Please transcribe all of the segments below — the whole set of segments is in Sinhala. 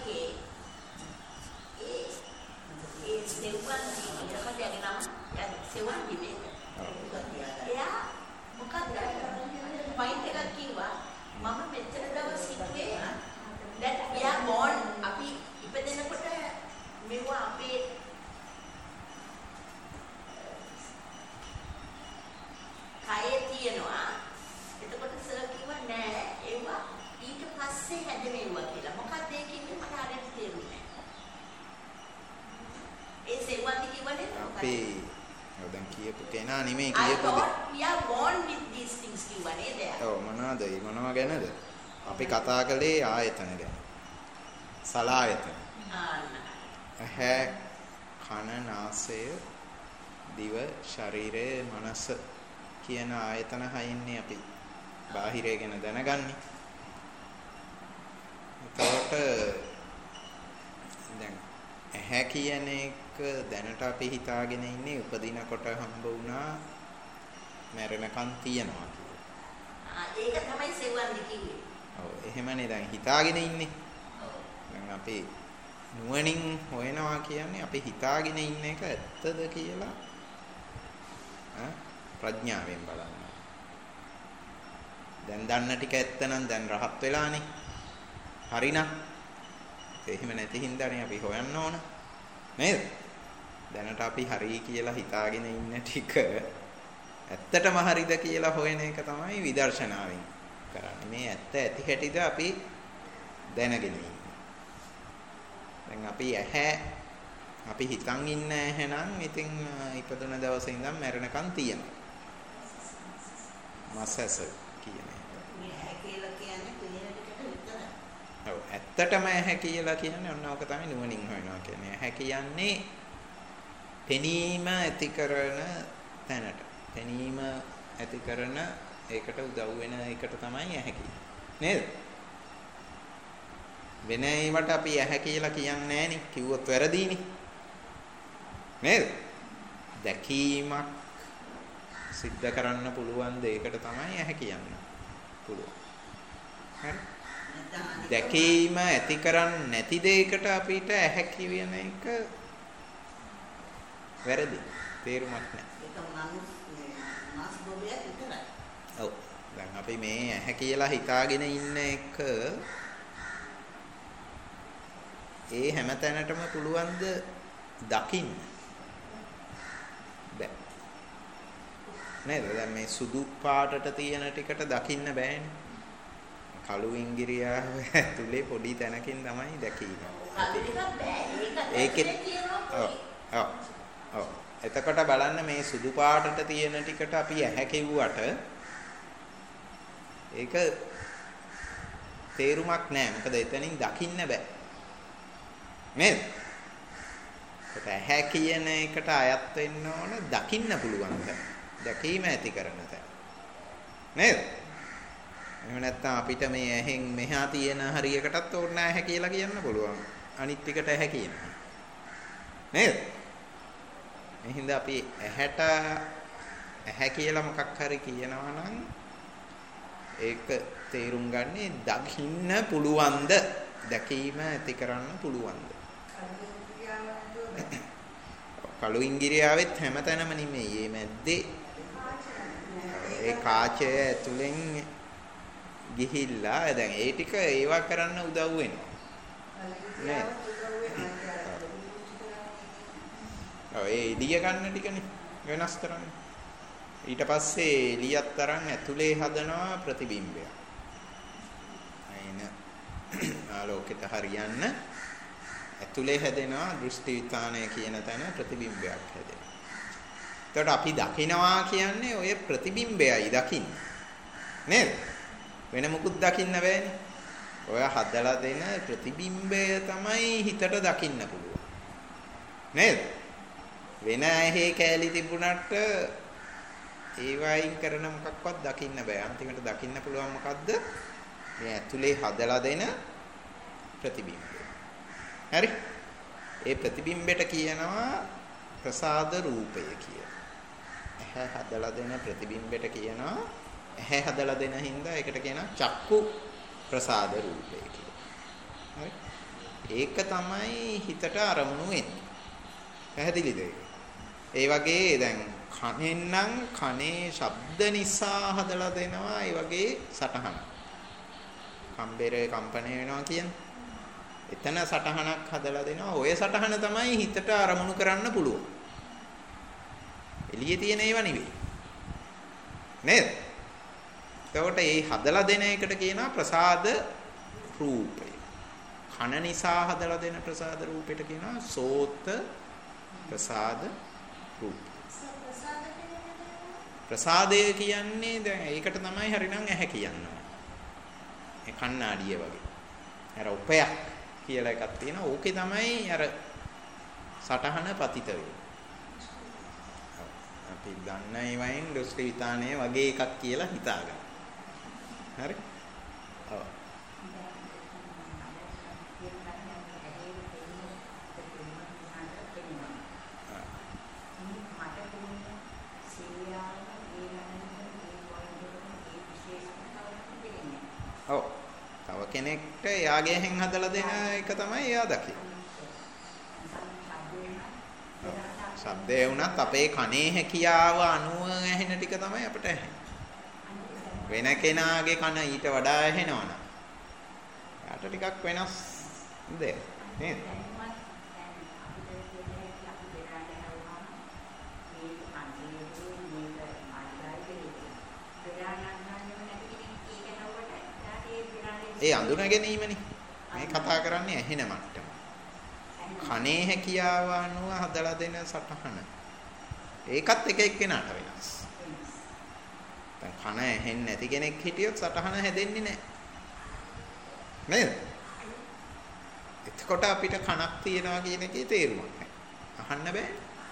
එකේ ඒ සෙව්වන් ඉතකටගෙන නම් සෙව්වන් දිවේ එයා මොකක්ද පොයින්ට් එකක් කිව්වා මම මෙච්චර දවස් හිතුවේ දැන් එයා බෝන් අපි ඉපදෙනකොට මෙව අපේ කයේ තියෙනවා එතකොට සර් කිව්වා නෑ ඒවා ඊට පස්සේ හැදෙනවා කියලා මොකක්ද ඒ කියන්නේ මට හරියට තේරුන්නේ නෑ ඒ සෙව්වන්දි කිව්වනේ අපි දැන් කියපු කෙනා නෙමෙයි කියපු we are born with these things කිව්වනේ දැන් ඔව් මොනවද ගැනද අපි කතා කළේ ආයතන ගැන සලායතන ඇහැ කන නාසය දිව ශරීරය මනස කියන ආයතන හයින්නේ අපි බාහිරය ගැන දැනගන්නේ. එතකොට දැන් ඇහැ කියන එක දැනට අපි හිතාගෙන ඉන්නේ උපදිනකොට හම්බ වුණා මැරෙනකන් තියනවා කියලා. ඒක තමයි සෙව්වන්දි කිව්වේ. ඔව් එහෙමනේ දැන් හිතාගෙන ඉන්නේ. දැන් අපි නුවණින් හොයනවා කියන්නේ අපි හිතාගෙන ඉන්න එක ඇත්තද කියලා ප්‍රඥාවෙන් බලන්න. දැන් දන්න ටික ඇත්ත නම් දැන් රහත් වෙලානේ. හරිනම්. එහෙම නැති හින්දානේ අපි හොයන්න ඕන. නේද? දැනට අපි හරි කියලා හිතාගෙන ඉන්න ටික ඇත්තටම හරිද කියලා හොයන එක තමයි විදර්ශනාවෙන් කරන්නේ. මේ ඇත්ත ඇති හැටිද අපි දැනගෙන ඉන්නේ. දැන් අපි ඇහැ අපි හිතන් ඉන්න ඇහැ නම් ඉතින් ඉපදුන දවසේ ඉඳන් මැරෙනකන් තියෙනවා. මසස කියන එක. මේ ඇහැ කියලා කියන්නේ පේන දෙකට විතරයි. ඔව් ඇත්තටම ඇහැ කියලා කියන්නේ ඔන්න ඕක තමයි නුවණින් හොයනවා කියන්නේ. ඇහැ කියන්නේ පෙනීම ඇති කරන තැනට. පෙනීම ඇති කරන ඒකට උදව් වෙන එකට තමයි ඇහැ කියන්නේ. නේද? වෙන ඒවට අපි ඇහැ කියලා කියන්නේ නැහනේ. කිව්වොත් වැරදීනේ. නේද? දැකීමක් සිද්ධ කරන්න පුළුවන් දෙයකට තමයි ඇහැ කියන්නේ. පුළුවන්. හරි? දැකීම ඇති කරන්නේ නැති දෙයකට අපිට ඇහැ කියන එක වැරදි. තේරුමක් නැහැ. ඒක මාස් බොබයක් විතරයි. ඔව්. දැන් අපි මේ ඇහැ කියලා හිතාගෙන ඉන්න එක ඒ හැම තැනටම පුළුවන්ද දකින්න? බෑ. නේද? දැන් මේ සුදු පාටට තියෙන ටිකට දකින්න බෑනේ. කළු ඉංගිරියාව ඇතුලේ පොඩි තැනකින් තමයි දැකීම. ඒකෙත් ඔව්. එතකොට බලන්න මේ සුදු පාටට තියෙන ටිකට අපි ඇහැ කිව්වට ඒක තේරුමක් නෑ. මොකද එතනින් දකින්න බෑ. නේද? ඒකට ඇහැ කියන එකට අයත් වෙන්න ඕන දකින්න පුළුවන් තැන. දැකීම ඇති කරන තැන. නේද? එහෙම නැත්නම් අපිට මේ ඇහෙන් මෙහා තියෙන හරියකටත් ඕන ඇහැ කියලා කියන්න පුළුවන්. අනිත් ටිකට ඇහැ කියනවා. නේද? එහෙනම් අපි ඇහැට ඇහැ කියලා මොකක් හරි කියනවා නම් ඒක තේරුම් ගන්නේ දකින්න පුළුවන්ද? දැකීම ඇති කරන්න පුළුවන්ද? කළු ඉංගිරියාවෙත් හැමතැනම නෙමෙයි. මේ මැද්දේ ඒ කාචය ඇතුලෙන් ගිහිල්ලා දැන් ඒ ටික ඒවා කරන්න උදව් වෙනවා. නේද? ඔය එළිය ගන්න ටිකනේ වෙනස් කරන්නේ. ඊට පස්සේ එළියත් තරම් ඇතුලේ හදනවා ප්‍රතිබිම්බයක්. අයින ආලෝකයට හරියන්න ඇතුලේ හැදෙනවා දෘෂ්ටි විතානය කියන තැන ප්‍රතිබිම්බයක් හැදෙනවා. එතකොට අපි දකිනවා කියන්නේ ඔය ප්‍රතිබිම්බයයි දකින්නේ. නේද? වෙන මොකුත් දකින්න බෑනේ. ඔය හදලා දෙන ප්‍රතිබිම්බය තමයි හිතට දකින්න පුළුවන්. නේද? වෙන ඇහි කැලි තිබුණාට ඒ වයින් කරන මොකක්වත් දකින්න බෑ. අන්තිමට දකින්න පුළුවන් මොකද්ද? මේ ඇතුලේ හදලා දෙන ප්‍රතිබිම්බය. හරි? ඒ ප්‍රතිබිම්බයට කියනවා ප්‍රසාද රූපය කියලා. ඇහැ හදලා දෙන ප්‍රතිබිම්බයට කියනවා ඇහැ හදලා දෙන හින්දා ඒකට කියනවා චක්කු ප්‍රසාද රූපය කියලා. හරි? ඒක තමයි හිතට අරමුණු වෙන්නේ. පැහැදිලිද ඒක? ඒ වගේ දැන් කනෙන් නම් කනේ ශබ්ද නිසා හදලා දෙනවා ඒ වගේ සටහන. කම්බරේ කම්පණය වෙනවා කියන්නේ. එතන සටහනක් හදලා දෙනවා. ඔය සටහන තමයි හිතට අරමුණු කරන්න පුළුවන්. එළියේ තියෙන ඒවා නෙවෙයි. නේද? එතකොට මේ හදලා දෙන එකට කියනවා ප්‍රසාද රූපය. කන නිසා හදලා දෙන ප්‍රසාද රූපයට කියනවා සෝත ප්‍රසාද රූප. ප්‍රසාදය කියන්නේ දැන් ඒකට තමයි හරිනම් ඇහැ කියන්නේ. ඒ කණ්ණාඩිය වගේ. අර උපයක් කියලා එකක් තියෙනවා. ඕකේ තමයි අර සටහන පතිත වෙන්නේ. අපි දන්න ඒවායින් දොස්ටි විතානේ වගේ එකක් කියලා හිතාගන්න. හරි? ඔව්. ඔව්. තව කෙනෙක්ට එයාගේ හැන් හදලා දෙන එක තමයි එයා දකින්නේ. ශබ්දේ වුණත් අපේ කනේ හැකියාව අනුව ඇහෙන ටික තමයි අපිට ඇහෙන්නේ. වෙන කෙනාගේ කන ඊට වඩා ඇහෙනවනම් යාට ටිකක් වෙනස් දෙයක් නේද? ඒ අඳුන ගැනීමනේ මේ කතා කරන්නේ ඇහෙන මට්ටම. කනේ හැකියාව අනුව හදලා දෙන සටහන. ඒකත් එක එක්කෙනාට වෙනස්. දැන් කන ඇහෙන්නේ නැති කෙනෙක් හිටියොත් සටහන හැදෙන්නේ නැහැ. නේද? එතකොට අපිට කනක් තියනවා කියන එකේ තේරුමක් නැහැ. අහන්න බෑ.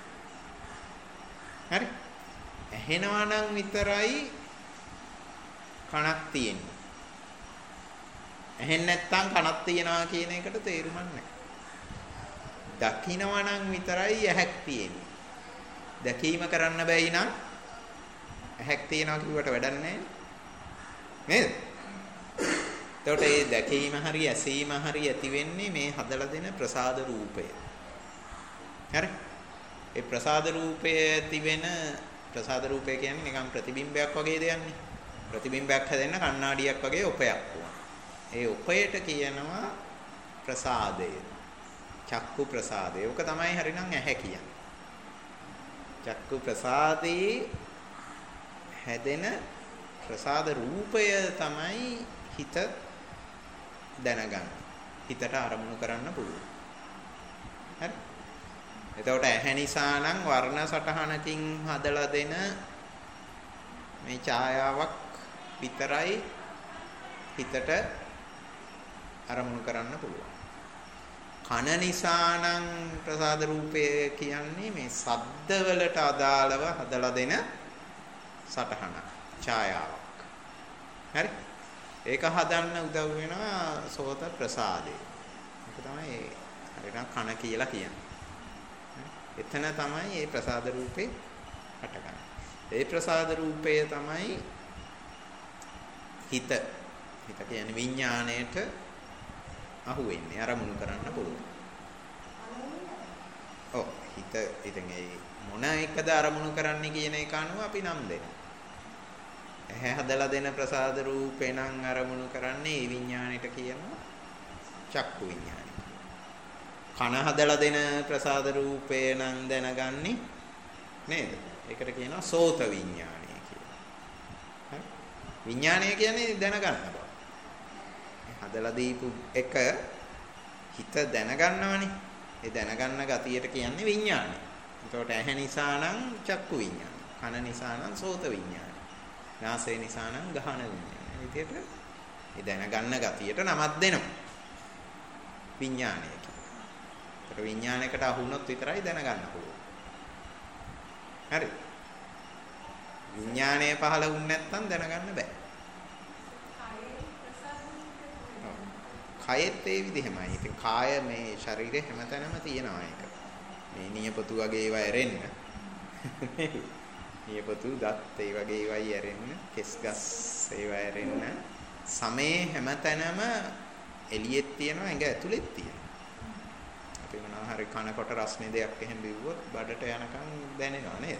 හරි? ඇහෙනවා නම් විතරයි කනක් තියෙන්නේ. ඇහෙන්නේ නැත්නම් කනක් තියනවා කියන එකට තේරුමක් නැහැ. දකින්නවා නම් විතරයි ඇහැක් තියෙන්නේ. දැකීම කරන්න බැයි නම් ඇහැක් තියනවා කිව්වට වැඩක් නැහැ. නේද? එතකොට මේ දැකීම හරි ඇසීම හරි ඇති වෙන්නේ මේ හදලා දෙන ප්‍රසාද රූපය. හරි? ඒ ප්‍රසාද රූපය ඇති වෙන ප්‍රසාද රූපය කියන්නේ නිකන් ප්‍රතිබිම්බයක් වගේ දෙයක් නේ. ප්‍රතිබිම්බයක් හැදෙන්න කණ්ණාඩියක් වගේ උපයක් වුණා. ඒ උපයට කියනවා ප්‍රසාදය. චක්කු ප්‍රසාදය. ඕක තමයි හරිනම් ඇහැ කියන්නේ. චක්කු ප්‍රසාදේ හැදෙන ප්‍රසාද රූපය තමයි හිත දැනගන්න. හිතට අරමුණු කරන්න පුළුවන්. හරි? එතකොට ඇහැ නිසා නම් වර්ණ සටහනකින් හදලා දෙන මේ ඡායාවක් විතරයි හිතට අරමුණු කරන්න පුළුවන්. කන නිසා නම් ප්‍රසාද රූපය කියන්නේ මේ ශබ්ද වලට අදාළව හදලා දෙන සටහන ඡායාවක්. හරි? ඒක හදන්න උදව් වෙනවා සෝත ප්‍රසාදේ. ඒක තමයි හරිනම් කන කියලා කියන්නේ. එතන තමයි මේ ප්‍රසාද රූපේ හටගන්නේ. ඒ ප්‍රසාද රූපය තමයි හිත කියන්නේ විඥාණයට අහු වෙන්නේ අරමුණු කරන්න පුළුවන්. ඔව් හිත ඉතින් ඒ මොන එකද අරමුණු කරන්නේ කියන එක අනුව අපි නම් දෙනවා. ඇහැ හදලා දෙන ප්‍රසාද රූපේ නම් අරමුණු කරන්නේ ඒ විඥාණයට කියනවා චක්කු විඥාණය. කන හදලා දෙන ප්‍රසාද රූපේ නම් දැනගන්නේ නේද? ඒකට කියනවා සෝත විඥාණය කියලා. හරි? විඥාණය කියන්නේ දැනගන්න බව. හදලා දීපු එක හිත දැනගන්නවනේ. ඒ දැනගන්න ගතියට කියන්නේ විඥානය. එතකොට ඇහැ නිසා නම් චක්කු විඥානය. කන නිසා නම් සෝත විඥානය. නාසය නිසා නම් ගහන විඥානය. මේ විදිහට ඒ දැනගන්න ගතියට නමක් දෙනවා. විඥානය කියලා. ඒකට විඥානයකට අහු වුණොත් විතරයි දැනගන්න පුළුවන්. හරි. විඥානය පහළ වුණ නැත්නම් දැනගන්න බෑ. කයෙත් ඒ විදිහමයි. ඉතින් කාය මේ ශරීරේ හැමතැනම තියෙනවා ඒක. මේ නියපොතු වගේ ඒවා ඇරෙන්න. නියපොතු දත් ඒ වගේ ඒවායි ඇරෙන්න, කෙස් ගස් ඒවා ඇරෙන්න. සමේ හැමතැනම එළියෙත් තියෙනවා, ඇඟ ඇතුළෙත් තියෙනවා. අපි මොනවා හරි කනකොට රස්නේ දෙයක් එහෙම බිව්වොත් බඩට යනකම් දැනෙනවා නේද?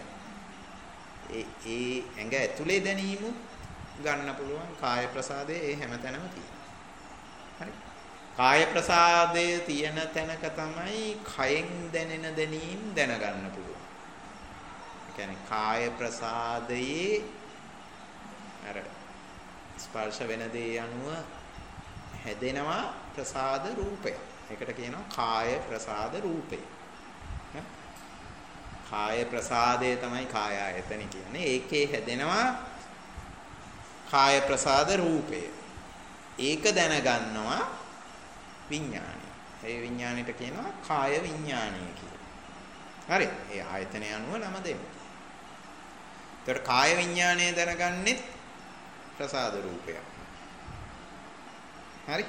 ඒ ඇඟ ඇතුලේ දැනීම ගන්න පුළුවන් කාය ප්‍රසාදයේ ඒ හැමතැනම තියෙනවා. හරි. කාය ප්‍රසාදයේ තියෙන තැනක තමයි කයෙන් දැනෙන දැනීම් දැනගන්න පුළුවන්. ඒ කියන්නේ කාය ප්‍රසාදයේ අර ස්පර්ශ වෙන දේ අනුව හැදෙනවා ප්‍රසාද රූපය. ඒකට කියනවා කාය ප්‍රසාද රූපය. කාය ප්‍රසාදය තමයි කාය ආයතන කියන්නේ. ඒකේ හැදෙනවා කාය ප්‍රසාද රූපය. ඒක දැනගන්නවා විඥානය. ඒ විඥාණයට කියනවා කාය විඥානය කියලා. හරි. ඒ ආයතනය අනුව නම දෙන්න. ඒතර කාය විඥානය දැනගන්නෙත් ප්‍රසාද රූපයක්. හරි.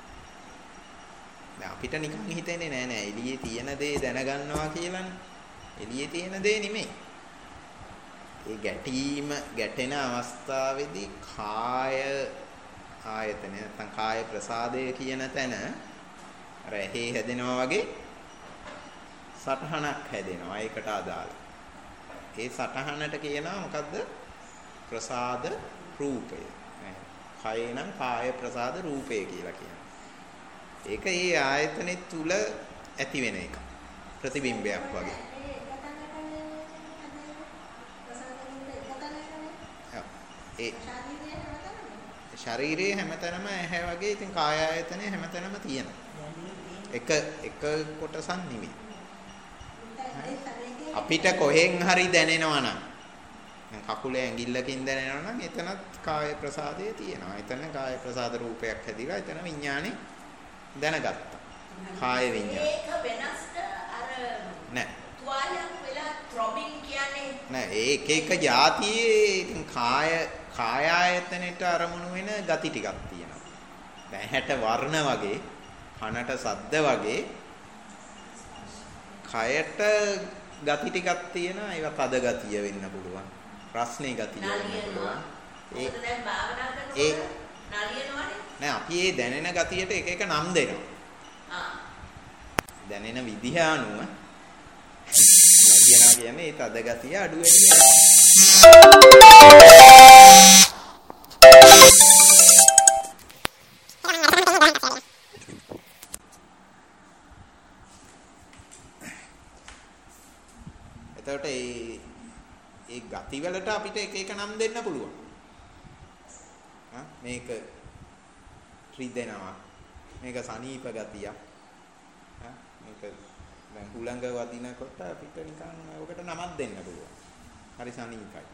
දැන් අපිට නිකන් හිතෙන්නේ නෑ එළියේ තියෙන දේ දැනගන්නවා කියලානේ. එළියේ තියෙන දේ නෙමෙයි. ඒ ගැටෙන අවස්ථාවේදී කාය ආයතන නැත්නම් කාය ප්‍රසාදය කියන තැන අර ඇහි හැදෙනවා වගේ සටහනක් හැදෙනවා ඒකට අදාළ. ඒ සටහනට කියනවා මොකද්ද? ප්‍රසාද රූපය. කය නම් කාය ප්‍රසාද රූපය කියලා කියනවා. ඒක ඒ ආයතනෙ තුල ඇති වෙන එක. ප්‍රතිබිම්බයක් වගේ. ඒ ශරීරයේ හැමතැනම ඇහැ වගේ ඉතින් කාය ආයතනය හැමතැනම තියෙනවා. එක කොටසක් නෙමෙයි. අපිට කොහෙන් හරි දැනෙනවා නම් කකුලේ ඇඟිල්ලකින් දැනෙනවා නම් එතනත් කාය ප්‍රසාදය තියෙනවා. එතන කාය ප්‍රසාද රූපයක් හැදිලා එතන විඥානේ දැනගත්තා. කාය විඥාන. ඒක වෙනස්ද අර නෑ. තුවාලයක් වෙලා ත්‍රොබින් කියන්නේ නෑ ඒක જાතියේ ඉතින් කාය ආයතනෙට අරමුණු වෙන ගති ටිකක් තියෙනවා. දැන් හැට වර්ණ වගේ, කනට ශබ්ද වගේ කයට ගති ටිකක් තියෙනවා. ඒවා තද ගතිය වෙන්න පුළුවන්. රස්නේ ගතිය වෙන්න පුළුවන්. ඒ දැන් භාවනා කරනකොට නලියනවනේ. නෑ අපි මේ දැනෙන ගතියට එක එක නම් දෙනවා. දැනෙන විදිහ අනුව කියනවා කියන්නේ ඒ තද ගතිය අඩු වැඩි වෙනවා. එතකොට ඒ ගති වලට අපිට එක එක නම් දෙන්න පුළුවන්. මේක රිදෙනවා. මේක සනීප ගතියක්. මේක දැන් හුළඟ වදිනකොට අපිට නිකන් ඔකට නමක් දෙන්න පුළුවන්. හරි සනීපයි.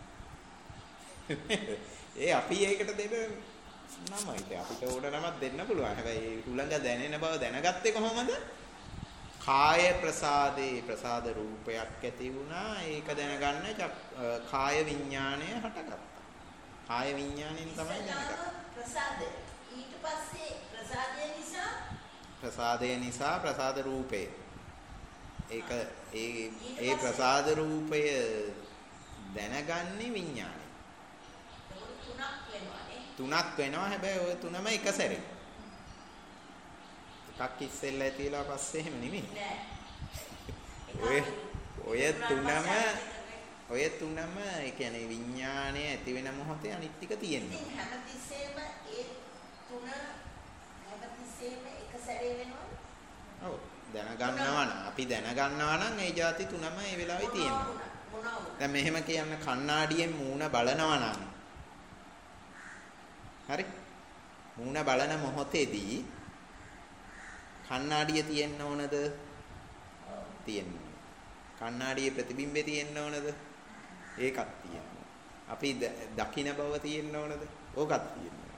ඒ අපි ඒකට දෙන නම ඉතින් අපිට ඕන නමක් දෙන්න පුළුවන්. හැබැයි හුළඟ දැනෙන බව දැනගත්තේ කොහොමද? කාය ප්‍රසාදේ ප්‍රසාද රූපයක් ඇති වුණා. ඒක දැනගන්න කාය විඥාණය හටගත්තා. කාය විඥාණයෙන් තමයි දැනගත්තේ. ප්‍රසාදය. ඊට පස්සේ ප්‍රසාදය නිසා ප්‍රසාද රූපේ. ඒක ඒ ප්‍රසාද රූපය දැනගන්නේ විඥාණය. තුනක් වෙනවා. හැබැයි ওই තුනම එක සැරේ. එකක් ඉස්සෙල්ලා ඇතිලා පස්සේ එහෙම නෙමෙයි. ඔය තුනම ඒ කියන්නේ විඥාණය ඇති වෙන මොහොතේ අනිත් ටික තියෙනවා. හැමතිස්සෙම ඒ තුන හැමතිස්සෙම එක සැරේ වෙනවද? ඔව් දැනගන්නවා නම් අපි දැනගන්නවා නම් ඒ જાති තුනම ඒ වෙලාවේ තියෙනවා. දැන් මෙහෙම කියන්න කණ්ණාඩියෙන් මූණ බලනවා නම් හරි මූණ බලන මොහොතේදී කණ්ණාඩිය තියෙන්න ඕනද? තියෙන්න. කණ්ණාඩියේ ප්‍රතිබිම්බේ තියෙන්න ඕනද? ඒකක් තියෙනවා. අපි දකින බව තියෙන්න ඕනද? ඕකක් තියෙනවා.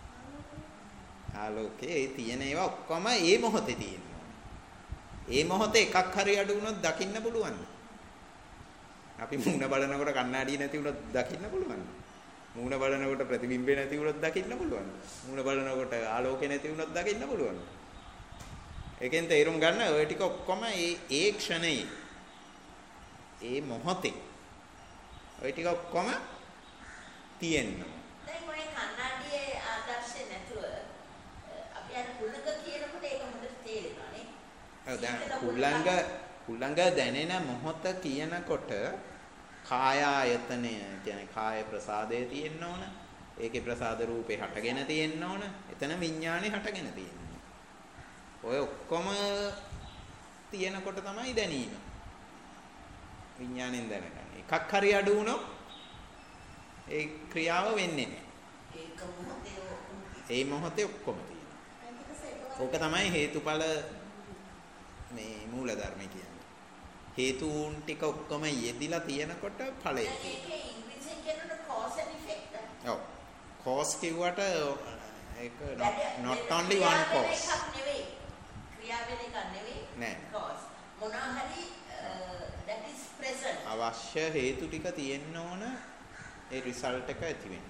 ආලෝකේ තියෙන ඒවා ඔක්කොම ඒ මොහොතේ තියෙනවා. ඒ මොහොතේ එකක් හරි අඩු වුණොත් දකින්න පුළුවන්ද? අපි මූණ බලනකොට කණ්ණාඩිය නැති වුණොත් දකින්න පුළුවන්ද? මූණ බලනකොට ප්‍රතිබිම්බේ නැති වුණොත් දකින්න පුළුවන්ද? මූණ බලනකොට ආලෝකේ නැති වුණොත් දකින්න පුළුවන්ද? ඒකෙන් තේරුම් ගන්න ඔය ටික ඔක්කොම ඒ ක්ෂණයේ ඒ මොහොතේ ඔය ටික ඔක්කොම තියෙනවා. දැන් ඔය කන්නඩියේ ආදර්ශය නැතුව අපි අර කුණක කියනකොට ඒක හොඳට තේරෙනවා නේ. දැන් කුලංග දැනෙන මොහොත කියනකොට කාය ආයතනය කියන්නේ කාය ප්‍රසාදයේ තියෙන්න ඕන. ඒකේ ප්‍රසාද රූපේ හටගෙන තියෙන්න ඕන. එතන විඥානේ හටගෙන තියෙන්න. ඔය ඔක්කොම තියෙනකොට තමයි දැනීම. විඥාණයෙන් දැනගන්නේ. එකක් හරි අඩු වුණොත් ඒ ක්‍රියාව වෙන්නේ නැහැ. ඒ මොහොතේ ඔක්කොම තියෙනවා. ඕක තමයි හේතුඵල මේ මූල ධර්ම කියන්නේ. හේතුන් ටික ඔක්කොම යෙදිලා තියෙනකොට ඵලය. ඒකේ ඉංග්‍රීසියෙන් කියනකොට cause and effect. ඔව්. cause කිව්වට ඒක not only one cause. එකක් නෙවෙයි. ක්‍රියාවෙන එකක් නෙවෙයි. නෑ. cause. මොනවා හරි that is present. අවශ්‍ය හේතු ටික තියෙන්න ඕන ඒ රිසල්ට් එක ඇති වෙන්න.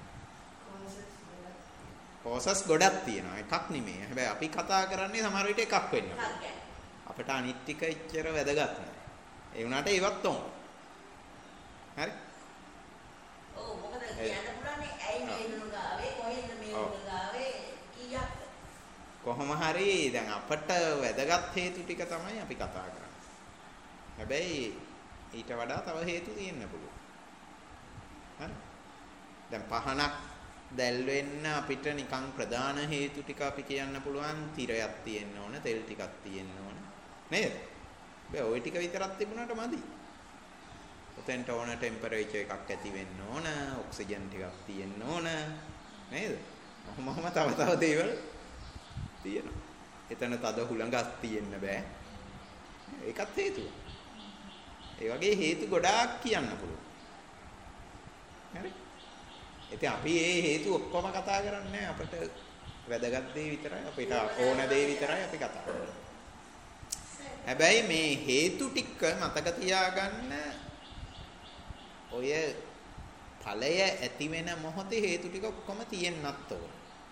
causes ගොඩක් තියෙනවා. එකක් නෙමෙයි. හැබැයි අපි කතා කරන්නේ සමහර විට එකක් වෙන්න පුළුවන්. අපිට අනිත් ටික එච්චර වැදගත් නෑ. ඒ වුණාට ඒවත් ඕන. හරි? ඔව් මොකද කියන්න පුරන්නේ ඇයි මේ දුණු ගාවේ කොහෙන්ද මේ දුණු ගාවේ කීයක් කොහොම හරි දැන් අපට වැදගත් හේතු ටික තමයි අපි කතා කරන්නේ. හැබැයි ඊට වඩා තව හේතු තියෙන්න පුළුවන්. හරි? දැන් පහනක් දැල් වෙන්න අපිට නිකන් ප්‍රධාන හේතු ටික අපි කියන්න පුළුවන් තිරයක් තියෙන්න ඕන, තෙල් ටිකක් තියෙන්න ඕන. නේද? බෑ ওই ටික විතරක් තිබුණාට මදි. ඔතෙන්ට ඕන ටෙම්පරේචර් එකක් ඇති වෙන්න ඕන, ඔක්සිජන් ටිකක් තියෙන්න ඕන. නේද? මොහොම තව දේවල් තියෙනවා. එතන තද හුළඟක් තියෙන්න බෑ. ඒකත් හේතුව. ඒ වගේ හේතු ගොඩාක් කියන්න පුළුවන්. හරි? ඉතින් අපි මේ හේතු ඔක්කොම කතා කරන්නේ අපිට වැදගත් දේ විතරයි අපිට ඕන දේ විතරයි අපි කතා කරන්නේ. හැබැයි මේ හේතු ටික මතක තියාගන්න ඔය ඵලය ඇති වෙන මොහොතේ හේතු ටික ඔක්කොම තියෙන්නත් ඕන.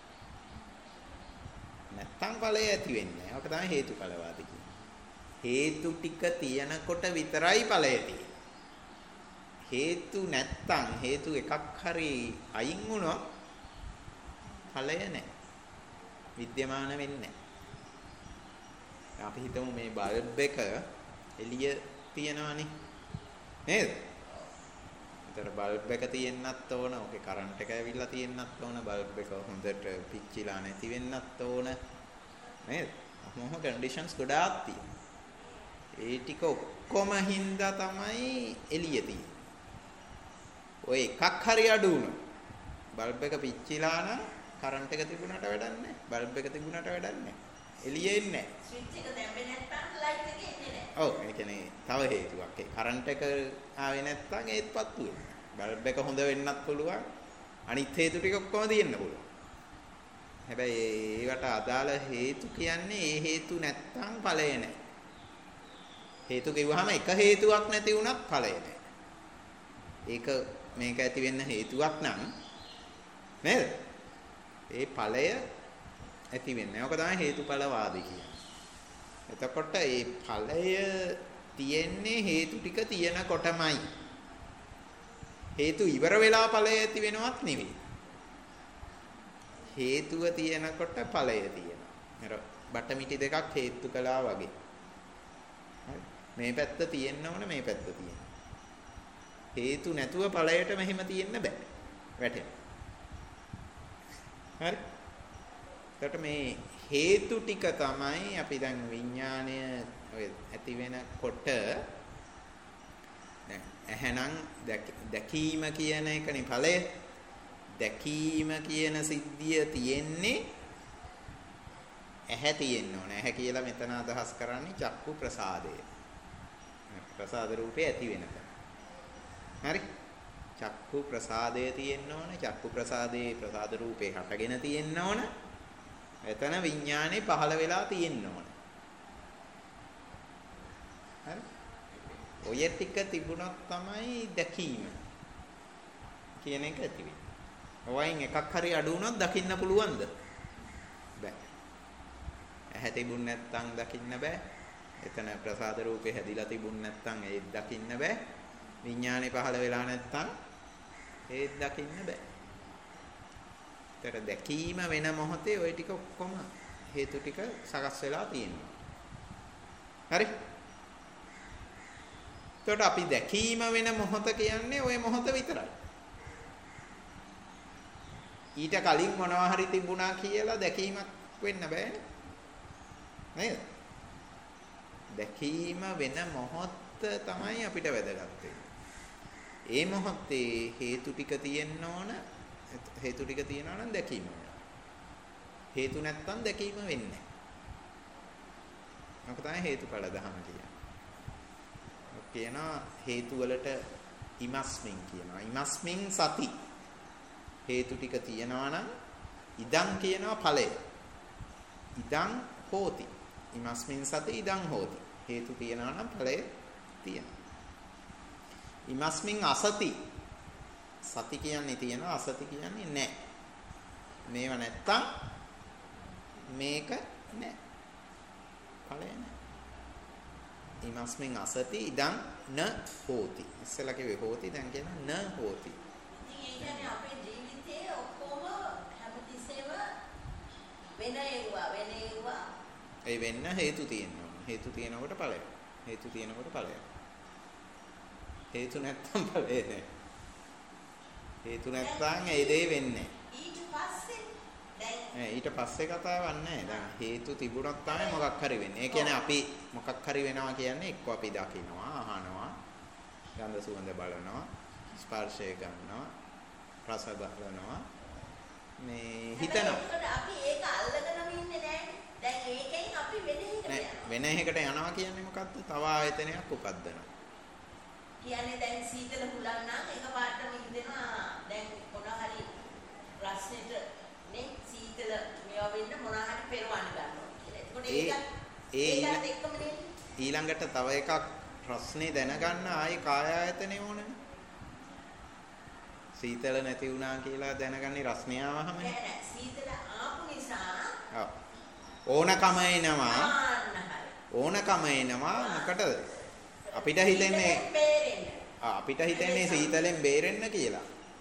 නැත්තම් ඵලය ඇති වෙන්නේ නැහැ. ඔක තමයි හේතුඵලවාදී කියන්නේ. හේතු ටික තියෙනකොට විතරයි ඵලය තියෙන්නේ. හේතු නැත්තම් හේතු එකක් හරි අයින් වුණොත් ඵලය නැහැ. විද්‍යමාන වෙන්නේ නැහැ. අපි හිතමු මේ බල්බ් එක එළිය තියනවනේ. නේද? ඒතර බල්බ් එක තියෙන්නත් ඕන, ඕකේ කරන්ට් එක ඇවිල්ලා තියෙන්නත් ඕන, බල්බ් එක හොඳට පිච්චිලා නැති වෙන්නත් ඕන. නේද? මොහොම කන්ඩිෂන්ස් ගොඩාක් තියෙනවා. ඒ ටික ඔක්කොම හින්දා තමයි එළිය තියෙන්නේ. ඔය එකක් හරි අඩු වුණා. බල්බ් එක පිච්චිලා නම් කරන්ට් එක තිබුණාට වැඩක් නැහැ. බල්බ් එක තිබුණාට වැඩක් නැහැ. එළිය එන්නේ නැහැ. ස්විච් එක දැම්මේ නැත්නම් ලයිට් එක එන්නේ නැහැ. ඔව් ඒ කියන්නේ තව හේතුවක්. ඒ කරන්ට් එක ආවේ නැත්නම් ඒත් පත්තු වෙනවා. බල්බ් එක හොඳ වෙන්නත් පුළුවන්. අනිත් හේතු ටික ඔක්කොම තියෙන්න පුළුවන්. හැබැයි ඒවට අදාළ හේතු කියන්නේ ඒ හේතු නැත්නම් ඵලය නැහැ. හේතු කිව්වහම එක හේතුවක් නැති වුණත් ඵලය නැහැ. ඒක මේක ඇති වෙන්න හේතුවක් නම් නේද? ඒ ඵලය ඇති වෙන්නේ. ඔක තමයි හේතුඵලවාදී කියන්නේ. එතකොට මේ ඵලය තියෙන්නේ හේතු ටික තියෙනකොටමයි. හේතු ඉවර වෙලා ඵලය ඇති වෙනවත් නෙවෙයි. හේතුව තියෙනකොට ඵලය තියෙනවා. අර බටමිටි දෙකක් හේතු කළා වගේ. හරි. මේ පැත්ත තියෙන්න ඕන, මේ පැත්ත තියෙන්න. හේතු නැතුව ඵලයට මෙහෙම තියෙන්න බෑ. වැටෙනවා. හරි. එතකොට මේ හේතු ටික තමයි අපි දැන් විඥාණය ඔය ඇති වෙනකොට දැන් එහෙනම් දැකීම කියන එකනේ ඵලය. දැකීම කියන සිද්ධිය තියෙන්නේ ඇහැ තියෙන්න ඕන. ඇහැ කියලා මෙතන අදහස් කරන්නේ චක්කු ප්‍රසාදය. ප්‍රසාද රූපේ ඇති වෙනකන්. හරි? චක්කු ප්‍රසාදය තියෙන්න ඕන. චක්කු ප්‍රසාදේ ප්‍රසාද රූපේ හටගෙන තියෙන්න ඕන. එතන විඥානේ පහළ වෙලා තියෙන්න ඕන. හරි? ඔය ටික තිබුණොත් තමයි දැකීම කියන එක ඇති වෙන්නේ. ඔයන් එකක් හරි අඩු වුණොත් දකින්න පුළුවන්ද? බෑ. ඇහැ තිබුණ නැත්නම් දකින්න බෑ. එතන ප්‍රසාද රූපේ හැදිලා තිබුණ නැත්නම් ඒත් දකින්න බෑ. විඥානේ පහළ වෙලා නැත්නම් ඒත් දකින්න බෑ. ඒතර දැකීම වෙන මොහොතේ ওই ටික ඔක්කොම හේතු ටික සකස් වෙලා තියෙනවා. හරි? එතකොට අපි දැකීම වෙන මොහොත කියන්නේ ওই මොහොත විතරයි. ඊට කලින් මොනවා හරි තිබුණා කියලා දැකීමක් වෙන්න බෑනේ. නේද? දැකීම වෙන මොහොත තමයි අපිට වැදගත් වෙන්නේ. ඒ මොහොතේ හේතු ටික තියෙන්න ඕන. හේතු ටික තියනවා නම් දැකීම වෙනවා. හේතු නැත්තම් දැකීම වෙන්නේ නැහැ. මොකද තමයි හේතුඵල ධම කියන්නේ. කියනවා හේතු වලට ඉමස්මින් කියනවා. ඉමස්මින් සති. හේතු ටික තියනවා නම් ඉදං කියනවා ඵලය. ඉදං හෝති. ඉමස්මින් සති ඉදං හෝති. හේතු තියනවා නම් ඵලය තියෙනවා. ඉමස්මින් අසති. සති කියන්නේ තියනවා අසති කියන්නේ නැහැ. මේව නැත්තම් මේක නැහැ. ඵලය නැහැ. ඉමස්මින් අසති ඉදං න හෝති. ඉස්සලා කිව්වේ හෝති දැන් කියනවා න හෝති. ඉතින් ඒ කියන්නේ අපේ ජීවිතයේ ඔක්කොම හැමතිස්සෙම වෙන ඒවා ඒ වෙන්න හේතු තියෙනවා. හේතු තියෙනකොට ඵලය. හේතු තියෙනකොට ඵලය. හේතු නැත්තම් ඵලය නෑ. හේතු නැත්තම් ඒ දේ වෙන්නේ ඊට පස්සේ දැන් ඊට පස්සේ කතාවක් නැහැ. දැන් හේතු තිබුණොත් තමයි මොකක් හරි වෙන්නේ. ඒ කියන්නේ අපි මොකක් හරි වෙනවා කියන්නේ එක්ක අපි දකිනවා, අහනවා, ගන්ධ සුවඳ බලනවා, ස්පර්ශය ගන්නවා, රස බලනවා. මේ හිතනවා. අපි ඒක අල්ලගෙනම ඉන්නේ නෑනේ. දැන් ඒකෙන් අපි වෙන එකකට යනවා. වෙන එකකට යනවා කියන්නේ මොකද්ද? තව ආයතනයක් උපදිනවා. කියන්නේ දැන් සීතල හුලක් නම් එකපාරටම හිතෙනවා දැන් මොනවා හරි රස්නෙට නේ සීතල මේවා වෙන්න මොනවා හරි පෙරවන්න ගන්නවා කියලා. ඒකට එක්කම නේ ඊළඟට තව එකක් රස්නේ දැනගන්න ආයේ කාය ආයතනෙ ඕනනේ. සීතල නැති වුණා කියලා දැනගන්නේ රස්නේ ආවහමනේ. නෑ සීතල ආපු නිසා ඕනකම එනවා. ඕනකම එනවා මොකටද? අපිට හිතෙන්නේ සීතලෙන් බේරෙන්න කියලා.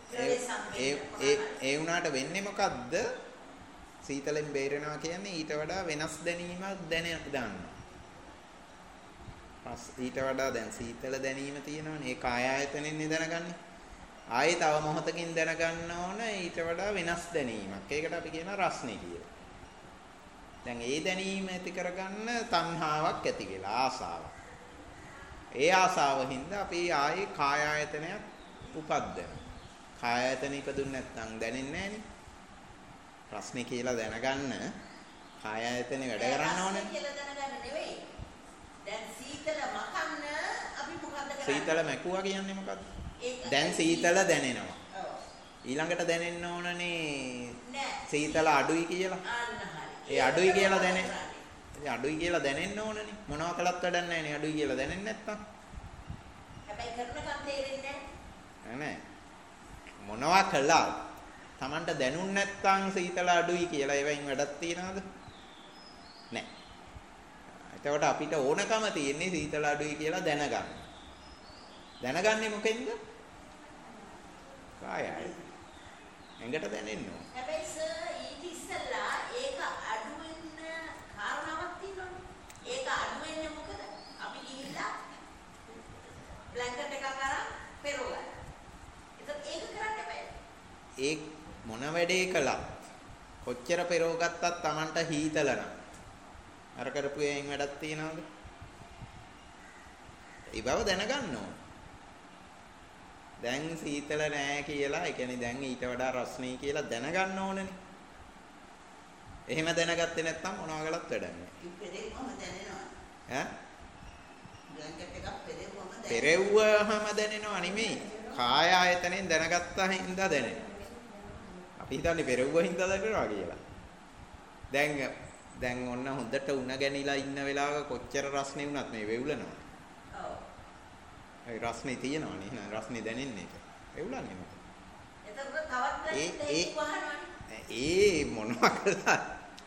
ඒ වුණාට වෙන්නේ මොකද්ද? සීතලෙන් බේරෙනවා කියන්නේ ඊට වඩා වෙනස් දැනීමක් දැනගන්නවා. ඊට වඩා දැන් සීතල දැනීම තියෙනවනේ. ඒ කාය ආයතනෙන්නේ දැනගන්නේ. ආයේ තව මොහොතකින් දැනගන්න ඕන ඊට වඩා වෙනස් දැනීමක්. ඒකට අපි කියනවා රස්නේ කියලා. දැන් ඒ දැනීම ඇති කරගන්න තණ්හාවක් ඇති වෙලා ආසාවක්. ඒ ආසාව හින්දා අපි ආයේ කාය ආයතනයක් උපද්දනවා. කාය ආයතන ඉපදුන්නේ නැත්නම් දැනෙන්නේ නැහනේ. ප්‍රශ්නේ කියලා දැනගන්න කාය ආයතනේ වැඩ කරන්න ඕනේ. කියලා දැනගන්න නෙවෙයි. දැන් සීතල මකන්න අපි මොකද්ද කරන්නේ? සීතල මැකුවා කියන්නේ මොකද්ද? දැන් සීතල දැනෙනවා. ඊළඟට දැනෙන්න ඕනනේ සීතල අඩුයි කියලා. ඒ අඩුයි කියලා අඩුයි කියලා දැනෙන්න ඕනනේ. මොනවා කළත් වැඩක් නැහැ නේ අඩුයි කියලා දැනෙන්නේ නැත්තම්. හැබැයි කරනකම් තේරෙන්නේ නැහැ. මොනවා කළා Tamanට දැනුන් නැත්තම් සීතල අඩුයි කියලා ඒවෙන් වැඩක් තියනවද? නැහැ. එතකොට අපිට ඕනකම තියෙන්නේ සීතල අඩුයි කියලා දැනගන්න. දැනගන්නේ මොකෙන්ද? කායයි. එංගට දැනෙන්න ඕන. හැබැයි සර් ඊට ඉස්සෙල්ලා ඒක අඩු වෙන්න කාරණාවක් තියෙනවනේ. ඒක අඩු වෙන්නේ මොකද? අපි ගිහිල්ලා බ්ලැන්කට් එකක් අරන් පෙරවගන්න. ඒක කරන්න බෑ. ඒ මොන වැඩේ කළත් කොච්චර පෙරව ගත්තත් Tamanට හීතල නම් අර කරපු එකෙන් වැඩක් තියනවද? ඒ බව දැනගන්න ඕන. දැන් සීතල නෑ කියලා, ඒ කියන්නේ දැන් ඊට වඩා රස්නේ කියලා දැනගන්න ඕනනේ. එහෙම දැනගත්තේ නැත්නම් මොනවා කළත් වැඩක් නෑ. පෙරෙව්වම දැනෙනවා. ඈ? බ්ලැන්කට් එකක් පෙරෙව්වම දැනෙනවා. පෙරෙව්වම දැනෙනවා නෙමෙයි. කාය ආයතනෙන් දැනගත්තා හින්දා දැනෙනවා. අපි හිතන්නේ පෙරෙව්ව හින්දා දැනෙනවා කියලා. දැන් ඔන්න හොඳට උණ ගැනිලා ඉන්න වෙලාවක කොච්චර රස්නේ වුණත් මේ වෙවුලනවා. ඔව්. ඒ රස්නේ තියෙනවනේ. එහෙනම් රස්නේ දැනෙන්නේ ඒක. වෙවුලන්නේ මොකද? එතකොට තවත් ඒක වහනවනේ. ඒ මොනවා කළා?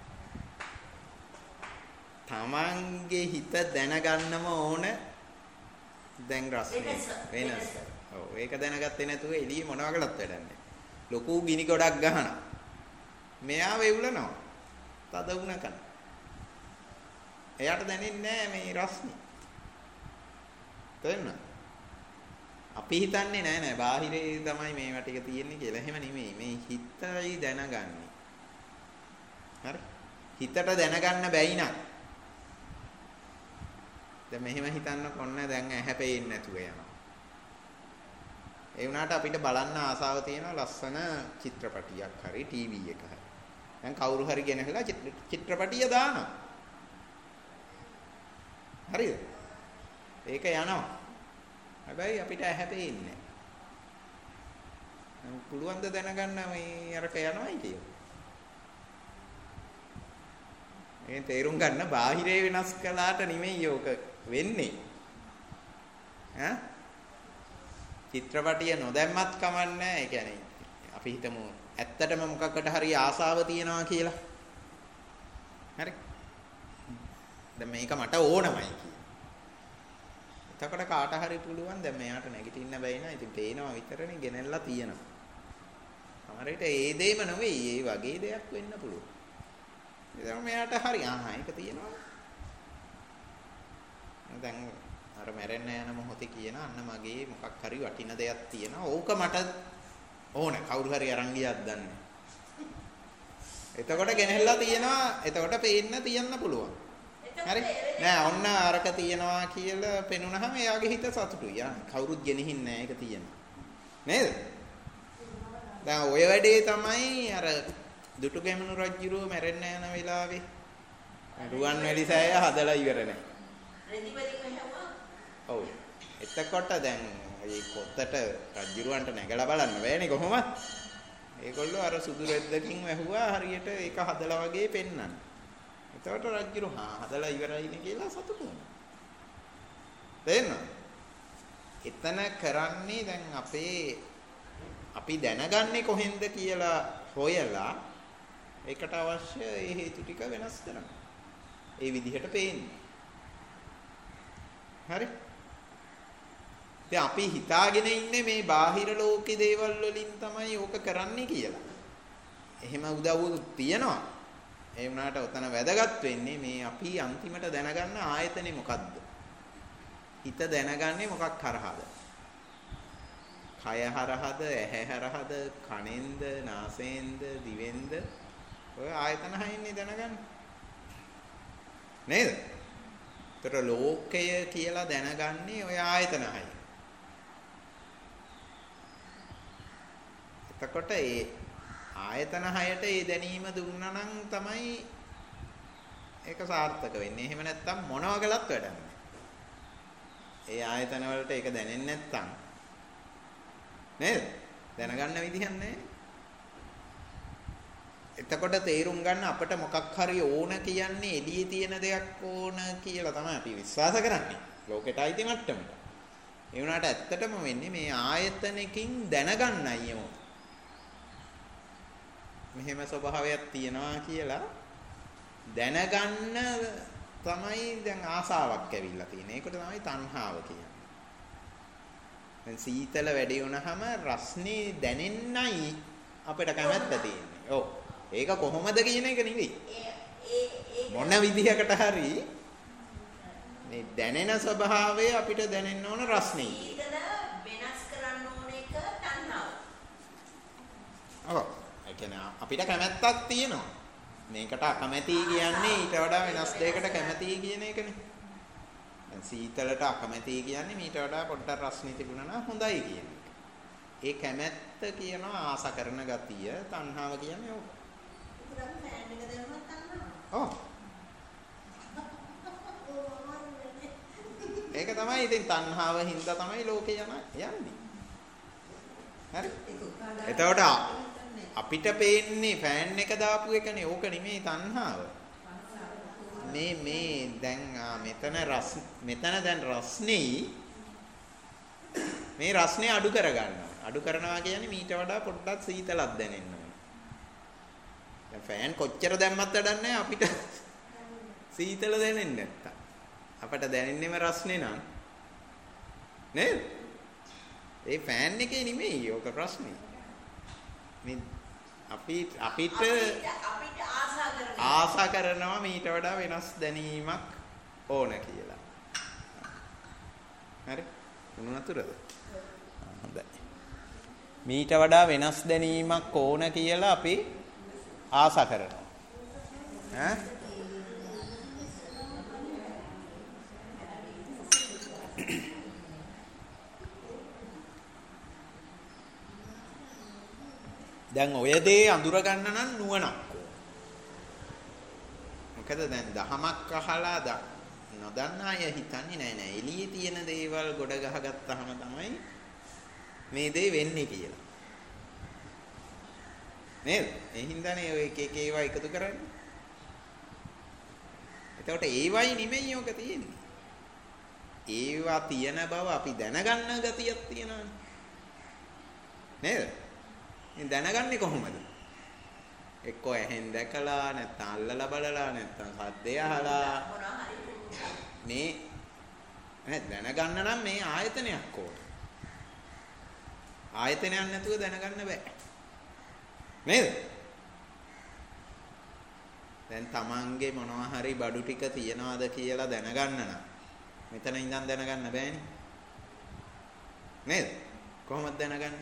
තමන්ගේ හිත දැනගන්නම ඕන. දැන් රස්නේ වෙනස්. ඔව් ඒක දැනගත්තේ නැතුව එළිය මොනවා කළත් වැඩක් නැහැ. ලොකු ගිනි ගොඩක් ගහනවා. මෙයා වෙවුලනවා. තද වුණ කන. එයාට දැනෙන්නේ නැහැ මේ රස්නේ. තේරුණා? අපි හිතන්නේ නෑ බාහිරේ තමයි මේවා ටික තියෙන්නේ කියලා. එහෙම නෙමෙයි. මේ හිතයි දැනගන්නේ. හරි? හිතට දැනගන්න බැයි නම් දැන් මෙහෙම හිතන්න කොන්න දැන් ඇහැ පේන්නේ නැතුව යනවා. ඒ වුණාට අපිට බලන්න ආසාව තියෙන ලස්සන චිත්‍රපටියක් හරි ටීවී එක හරි. දැන් කවුරු හරි ගෙනහලා චිත්‍රපටිය දානවා. හරිද? ඒක යනවා. හැබැයි අපිට ඇහැ පේන්නේ නැහැ. පුළුවන් ද දැනගන්න මේ අරක යනවායි කියලා. මේ තේරුම් ගන්න බාහිරේ වෙනස් කළාට නෙමෙයි ඕක වෙන්නේ. ඈ චිත්‍රපටිය නොදැම්මත් කමන්නේ. ඒ කියන්නේ අපි හිතමු ඇත්තටම මොකකට හරි ආසාව තියනවා කියලා. හරි. දැන් මේක මට ඕනමයි කියලා. එතකොට කාට හරි පුළුවන් දැන් මෙයාට නැගිටින්න බැයි නා. ඉතින් පේනවා විතරනේ ගෙනල්ලා තියෙනවා. සමහරවිට ඒ දෙයම නෙවෙයි ඒ වගේ දෙයක් වෙන්න පුළුවන්. ඉතින් මෙයාට හරි ඒක තියෙනවා. දැන් අර මැරෙන්න යන මොහොතේ කියන අන්න මගේ මොකක් හරි වටින දෙයක් තියෙනවා. ඕක මට ඕන. කවුරු හරි අරන් ගියත් දන්නේ. එතකොට ගෙනල්ලා තියෙනවා. එතකොට පේන්න තියන්න පුළුවන්. හරි නෑ ඔන්න අරක තියනවා කියලා පෙනුනහම එයාගේ හිත සතුටුයි. කවුරුත් ගෙනihin නෑ ඒක තියෙනවා. නේද? දැන් ඔය වැඩේ තමයි අර දුටුගැමුණු රජුරුව මැරෙන්න යන වෙලාවේ රුවන්වැලි සෑය හදලා ඉවර නෑ. රෙදි වලින් මෙහෙවුවා. ඔව්. එතකොට දැන් මේ කොත්තට රජුරුවන්ට නැගලා බලන්න බෑනේ කොහොමද? ඒගොල්ලෝ අර සුදු රෙද්දකින් වැහුවා හරියට ඒක හදලා වගේ පෙන්නන්න. එතකොට රජුරු හදලා ඉවරයිනේ කියලා සතුටු වුණා. තේරෙනවද? එතන කරන්නේ දැන් අපි දැනගන්නේ කොහෙන්ද කියලා හොයලා ඒකට අවශ්‍ය ඒ හේතු ටික වෙනස් කරනවා. ඒ විදිහට පේන්නේ. හරි? දැන් අපි හිතාගෙන ඉන්නේ මේ බාහිර ලෝකේ දේවල් වලින් තමයි ඕක කරන්නේ කියලා. එහෙම උදව් තියනවා. ඒ වුණාට උතන වැදගත් වෙන්නේ මේ අපි අන්තිමට දැනගන්න ආයතනේ මොකද්ද? හිත දැනගන්නේ මොකක් හරහාද? කය හරහාද, ඇහැ හරහාද, කනෙන්ද, නාසයෙන්ද, දිවෙන්ද? ඔය ආයතන හයින්නේ දැනගන්නේ. නේද? ඒතර ලෝකය කියලා දැනගන්නේ ඔය ආයතන හයි. එතකොට ඒ ආයතන හයට ඒ දැනීම දුන්නා නම් තමයි ඒක සාර්ථක වෙන්නේ. එහෙම නැත්නම් මොනව කළත් වැඩක් නැහැ. ඒ ආයතන වලට ඒක දැනෙන්නේ නැත්නම් නේද? දැනගන්න විදිහක් නැහැ. එතකොට තේරුම් ගන්න අපිට මොකක් හරි ඕන කියන්නේ එළියේ තියෙන දෙයක් ඕන කියලා තමයි අපි විශ්වාස කරන්නේ. ලෝකෙට අයිති මට්ටමට. ඒ වුණාට ඇත්තටම වෙන්නේ මේ ආයතනකින් දැනගන්නයි යමු. මෙහෙම ස්වභාවයක් තියනවා කියලා දැනගන්න තමයි දැන් ආසාවක් ඇවිල්ලා තියෙන්නේ. ඒකට තමයි තණ්හාව කියන්නේ. දැන් සීතල වැඩි වුණාම රස්නේ දැනෙන්නයි අපිට කැමැත්ත තියෙන්නේ. ඔව්. ඒක කොහොමද කියන එක නෙවෙයි. මොන විදිහකට හරි මේ දැනෙන ස්වභාවය අපිට දැනෙන්න ඕන රස්නේ. සීතල වෙනස් කරන්න ඕන එක තණ්හාව. ඔව්. ඒ කියන්නේ අපිට කැමැත්තක් තියෙනවා. මේකට අකමැති කියන්නේ ඊට වඩා වෙනස් දෙයකට කැමැති කියන එකනේ. දැන් සීතලට අකමැති කියන්නේ ඊට වඩා පොඩ්ඩක් රස්නේ තිබුණා නම් හොඳයි කියන එක. ඒ කැමැත්ත කියනවා ආස කරන ගතිය, තණ්හාව කියන්නේ ඕක. ඔව්. ඒක තමයි ඉතින් තණ්හාව හින්දා තමයි ලෝකේ යන්නේ. හරි? එතකොට අපිට පේන්නේ ෆෑන් එක දාපු එකනේ. ඕක නෙමෙයි තණ්හාව. මේ දැන් මෙතන දැන් රස්නේ මේ රස්නේ අඩු කරගන්නවා. අඩු කරනවා කියන්නේ මීට වඩා පොඩ්ඩක් සීතලක් දැනෙන්න ඕන. දැන් ෆෑන් කොච්චර දැම්මත් වැඩක් නැහැ අපිට සීතල දැනෙන්නේ නැත්තම්. අපට දැනෙන්නේම රස්නේ නං. නේද? ඒ ෆෑන් එකේ නෙමෙයි ඕක ප්‍රශ්නේ. මේ අපිට ආසා කරනවා මීට වඩා වෙනස් දැනීමක් ඕන කියලා. හරි? මොන නතරද? හොඳයි. මීට වඩා වෙනස් දැනීමක් ඕන කියලා අපි ආස කරනවා. ඈ? දැන් ඔය දේ අඳුර ගන්න නම් නුවණක්. මොකද දැන් දහමක් අහලා නොදන්න අය හිතන්නේ නෑ එළියේ තියෙන දේවල් ගොඩ ගහගත්තාම තමයි මේ දේ වෙන්නේ කියලා. නේද? ඒ හින්දානේ ඔය එක ඒවා එකතු කරන්නේ. එතකොට ඒවයි නෙමෙයි ඔක තියෙන්නේ. ඒවා තියෙන බව අපි දැනගන්න ගතියක් තියෙනවානේ. නේද? ඉතින් දැනගන්නේ කොහොමද? එක්කෝ ඇහෙන් දැකලා නැත්නම් අල්ලලා බලලා නැත්නම් සද්දය අහලා මේ දැනගන්න නම් මේ ආයතනයක් ඕන. ආයතනයක් නැතුව දැනගන්න බෑ. නේද? දැන් Tamange මොනවා හරි බඩු ටික තියනවාද කියලා දැනගන්න නම් මෙතන ඉඳන් දැනගන්න බෑනේ. නේද? කොහොමද දැනගන්නේ?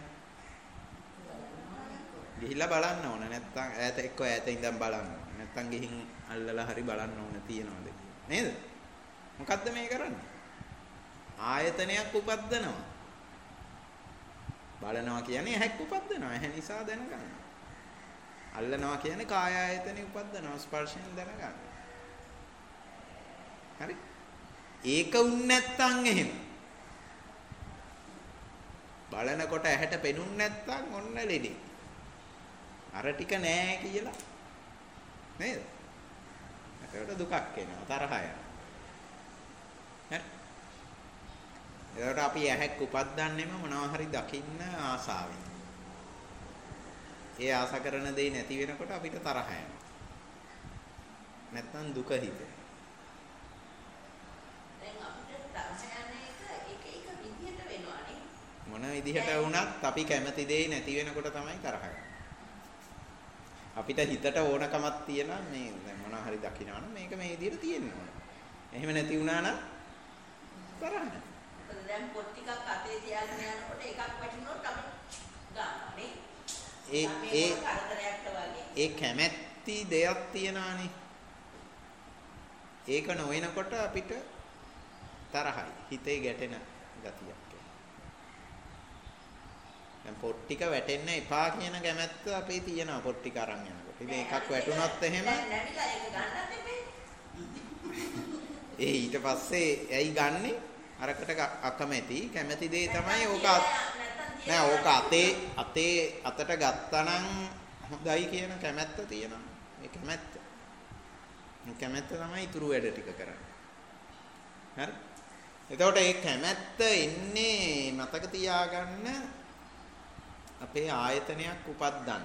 ගිහිල්ලා බලන්න ඕන. නැත්නම් ඈත එක්ක ඈත ඉඳන් බලන්න ඕන. නැත්නම් ගිහින් අල්ලලා හරි බලන්න ඕන තියනවාද කියලා. නේද? මොකද්ද මේ කරන්නේ? ආයතනයක් උපද්දනවා. බලනවා කියන්නේ ඇහැක් උපද්දනවා. ඇහැ නිසා දැනගන්න. අල්ලනවා කියන්නේ කාය ආයතනෙ උපද්දනවා. ස්පර්ශයෙන් දැනගන්න. හරි? ඒක උන් නැත්තම් එහෙම. බලනකොට ඇහැට පෙනුන් නැත්තම් ඔන්න ලෙඩේ. අර ටික නෑ කියලා. නේද? ඒකට දුකක් එනවා, තරහ යනවා. හරි? ඒකට අපි ඇහැක් උපද්දන්නෙම මොනවා හරි දකින්න ආසාවෙන්. ඒ ආස කරන දේ නැති වෙනකොට අපිට තරහ යනවා. නැත්තම් දුක හිතෙනවා. දැන් අපිට තරහ යන එක විදිහට වෙනවානේ. මොන විදිහට වුණත් අපි කැමති දේ නැති වෙනකොට තමයි තරහ යන්නේ. අපිට හිතට ඕනකමක් තියෙනවා මේ දැන් මොනවා හරි දකින්න මේක මේ විදිහට තියෙන්න ඕන. එහෙම නැති වුණා නම් තරහ නැහැ. දැන් පොත් ටිකක් අතේ තියාගෙන යනකොට එකක් වැටුනොත් අපි ගන්නවා ඒ කැමැති දෙයක් තියනානේ. ඒක නොවෙනකොට අපිට තරහයි. හිතේ ගැටෙන ගතියක්. දැන් පොත් ටික වැටෙන්න එපා කියන කැමැත්ත අපේ තියෙනවා පොත් ටික අරන් යනකොට. ඉතින් එකක් වැටුණොත් එහෙම නැවිලා ඒක ගන්නත් එපේ. ඊට පස්සේ ඇයි ගන්නෙ? අරකට අකමැති කැමැති දේ තමයි ඕක නෑ ඕක අතට ගත්තනම් හොඳයි කියන කැමැත්ත තියෙනවා. ඒ කැමැත්ත තමයි ඊතුරු වැඩ ටික කරන්නේ. හරි? එතකොට මේ කැමැත්ත එන්නේ මතක තියාගන්න අපේ ආයතනයක් උපද්දන්න.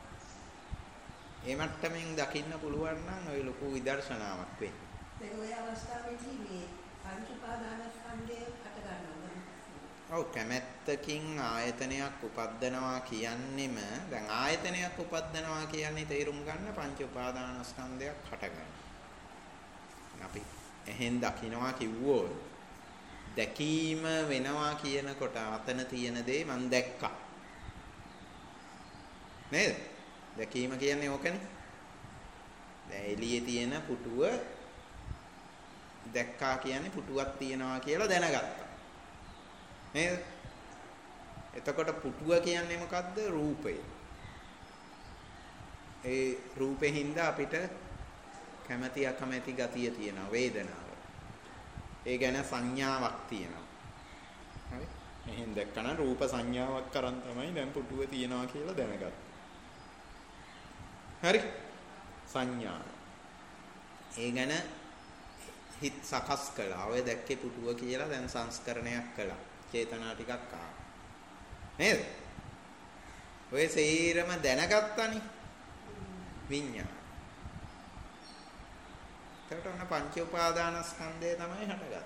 ඒ මට්ටමින් දකින්න පුළුවන් නම් ওই ලොකු විදර්ශනාවක් වෙන්නේ. දැන් ඔය අවස්ථාවේදී මේ පංච උපාදානස්කන්ධය හට ගන්නවා. ඔව් කැමැත්තකින් ආයතනයක් උපද්දනවා කියන්නෙම දැන් ආයතනයක් උපද්දනවා කියන්නේ තේරුම් ගන්න පංච උපාදානස්කන්ධයක් හට ගන්න. අපි එහෙන් දකින්නවා කිව්වොත් දැකීම වෙනවා කියනකොට අතන තියෙන දේ මම දැක්කා. නේද? දැකීම කියන්නේ ඕකනේ. දැන් එළියේ තියෙන පුටුව දැක්කා කියන්නේ පුටුවක් තියනවා කියලා දැනගත්තා. නේද? එතකොට පුටුව කියන්නේ මොකද්ද? රූපය. ඒ රූපේ හින්දා අපිට කැමැති අකමැති ගතිය තියෙනවා වේදනාව. ඒ ගැන සංඥාවක් තියෙනවා. හරි? එහෙන් දැක්කම රූප සංඥාවක් කරන් තමයි දැන් පුටුව තියනවා කියලා දැනගත්තා. හරි? සංඥා. ඒ ගැන හිත සකස් කළා. ඔය දැක්කේ පුටුව කියලා දැන් සංස්කරණයක් කළා. චේතනා ටිකක් ආවා. නේද? ඔය සේරම දැනගත්තානේ. විඤ්ඤාණ. ඒකට උන පංච උපාදානස්කන්ධය තමයි හටගත්තේ.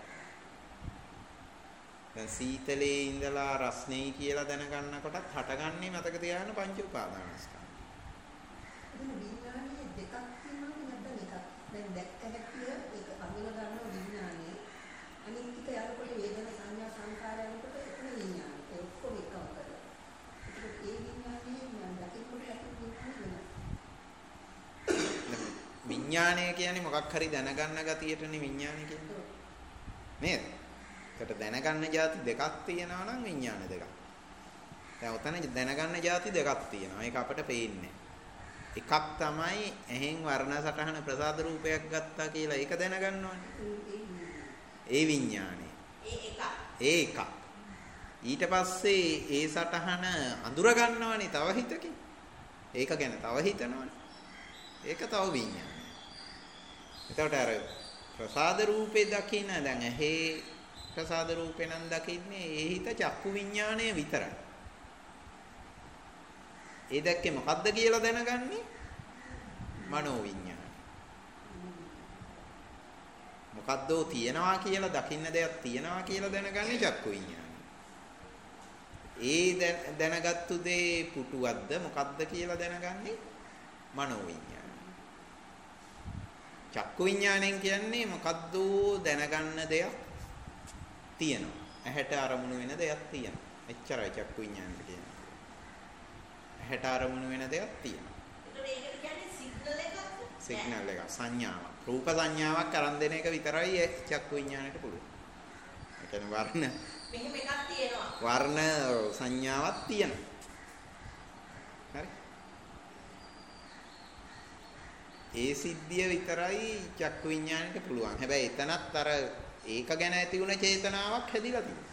දැන් සීතලේ ඉඳලා රස්නේ කියලා දැනගන්නකොටත් හටගන්නේ මතක තියාගන්න පංච උපාදානස්කන්ධය. විඥානයේ දෙකක් තියෙනවද නැත්නම් එකක්? දැන් දැක්ක හැටිය ඒක අඳුර ගන්නවා විඥානය. විඥාණය කියන්නේ මොකක් හරි දැනගන්න ගතියටනේ විඥාණය කියන්නේ. නේද? ඒකට දැනගන්න જાති දෙකක් තියෙනවා නම් විඥාන දෙකක්. දැන් උතන දැනගන්න જાති දෙකක් තියෙනවා. ඒක අපට පේන්නේ. එකක් තමයි ඇහෙන් වර්ණ සටහන ප්‍රසාද රූපයක් ගත්තා කියලා ඒක දැනගන්නවනේ. ඒ විඥානේ. ඒ එකක්. ඊට පස්සේ ඒ සටහන අඳුර ගන්නවනේ තව හිතකින්. ඒක ගැන තව හිතනවනේ. ඒක තව විඥානය. එතකොට අර ප්‍රසාද රූපේ දකින්න දැන් ඇහි ප්‍රසාද රූපේ නම් දකින්නේ ඒ හිත චක්කු විඥානය විතරයි. ඒ දැක්කේ මොකද්ද කියලා දැනගන්නේ මනෝ විඥානය. මොකද්දෝ තියනවා කියලා දකින්න දෙයක් තියනවා කියලා දැනගන්නේ චක්කු විඥානය. ඒ දැනගත්තු දේ පුටුවක්ද මොකද්ද කියලා දැනගන්නේ මනෝ විඥානය. චක්කු විඥාණයෙන් කියන්නේ මොකද්දෝ දැනගන්න දෙයක් තියෙනවා. ඇහැට අරමුණු වෙන දෙයක් තියෙනවා. එච්චරයි චක්කු විඥාණය කියන්නේ. ඇහැට අරමුණු වෙන දෙයක් තියෙනවා. ඒකට කියන්නේ සිග්නල් එකක්ද? සිග්නල් එක සංඥාවක්. රූප සංඥාවක් අරන් දෙන එක විතරයි චක්කු විඥාණයට පුළුවන්. ඒ කියන්නේ වර්ණ මෙහෙම එකක් තියෙනවා. වර්ණ සංඥාවක් තියෙනවා. හරි. ඒ සිද්ධිය විතරයි චක්කු විඥාණයට පුළුවන්. හැබැයි එතනත් අර ඒක ගැන ඇති වුණ චේතනාවක් හැදිලා තියෙනවා.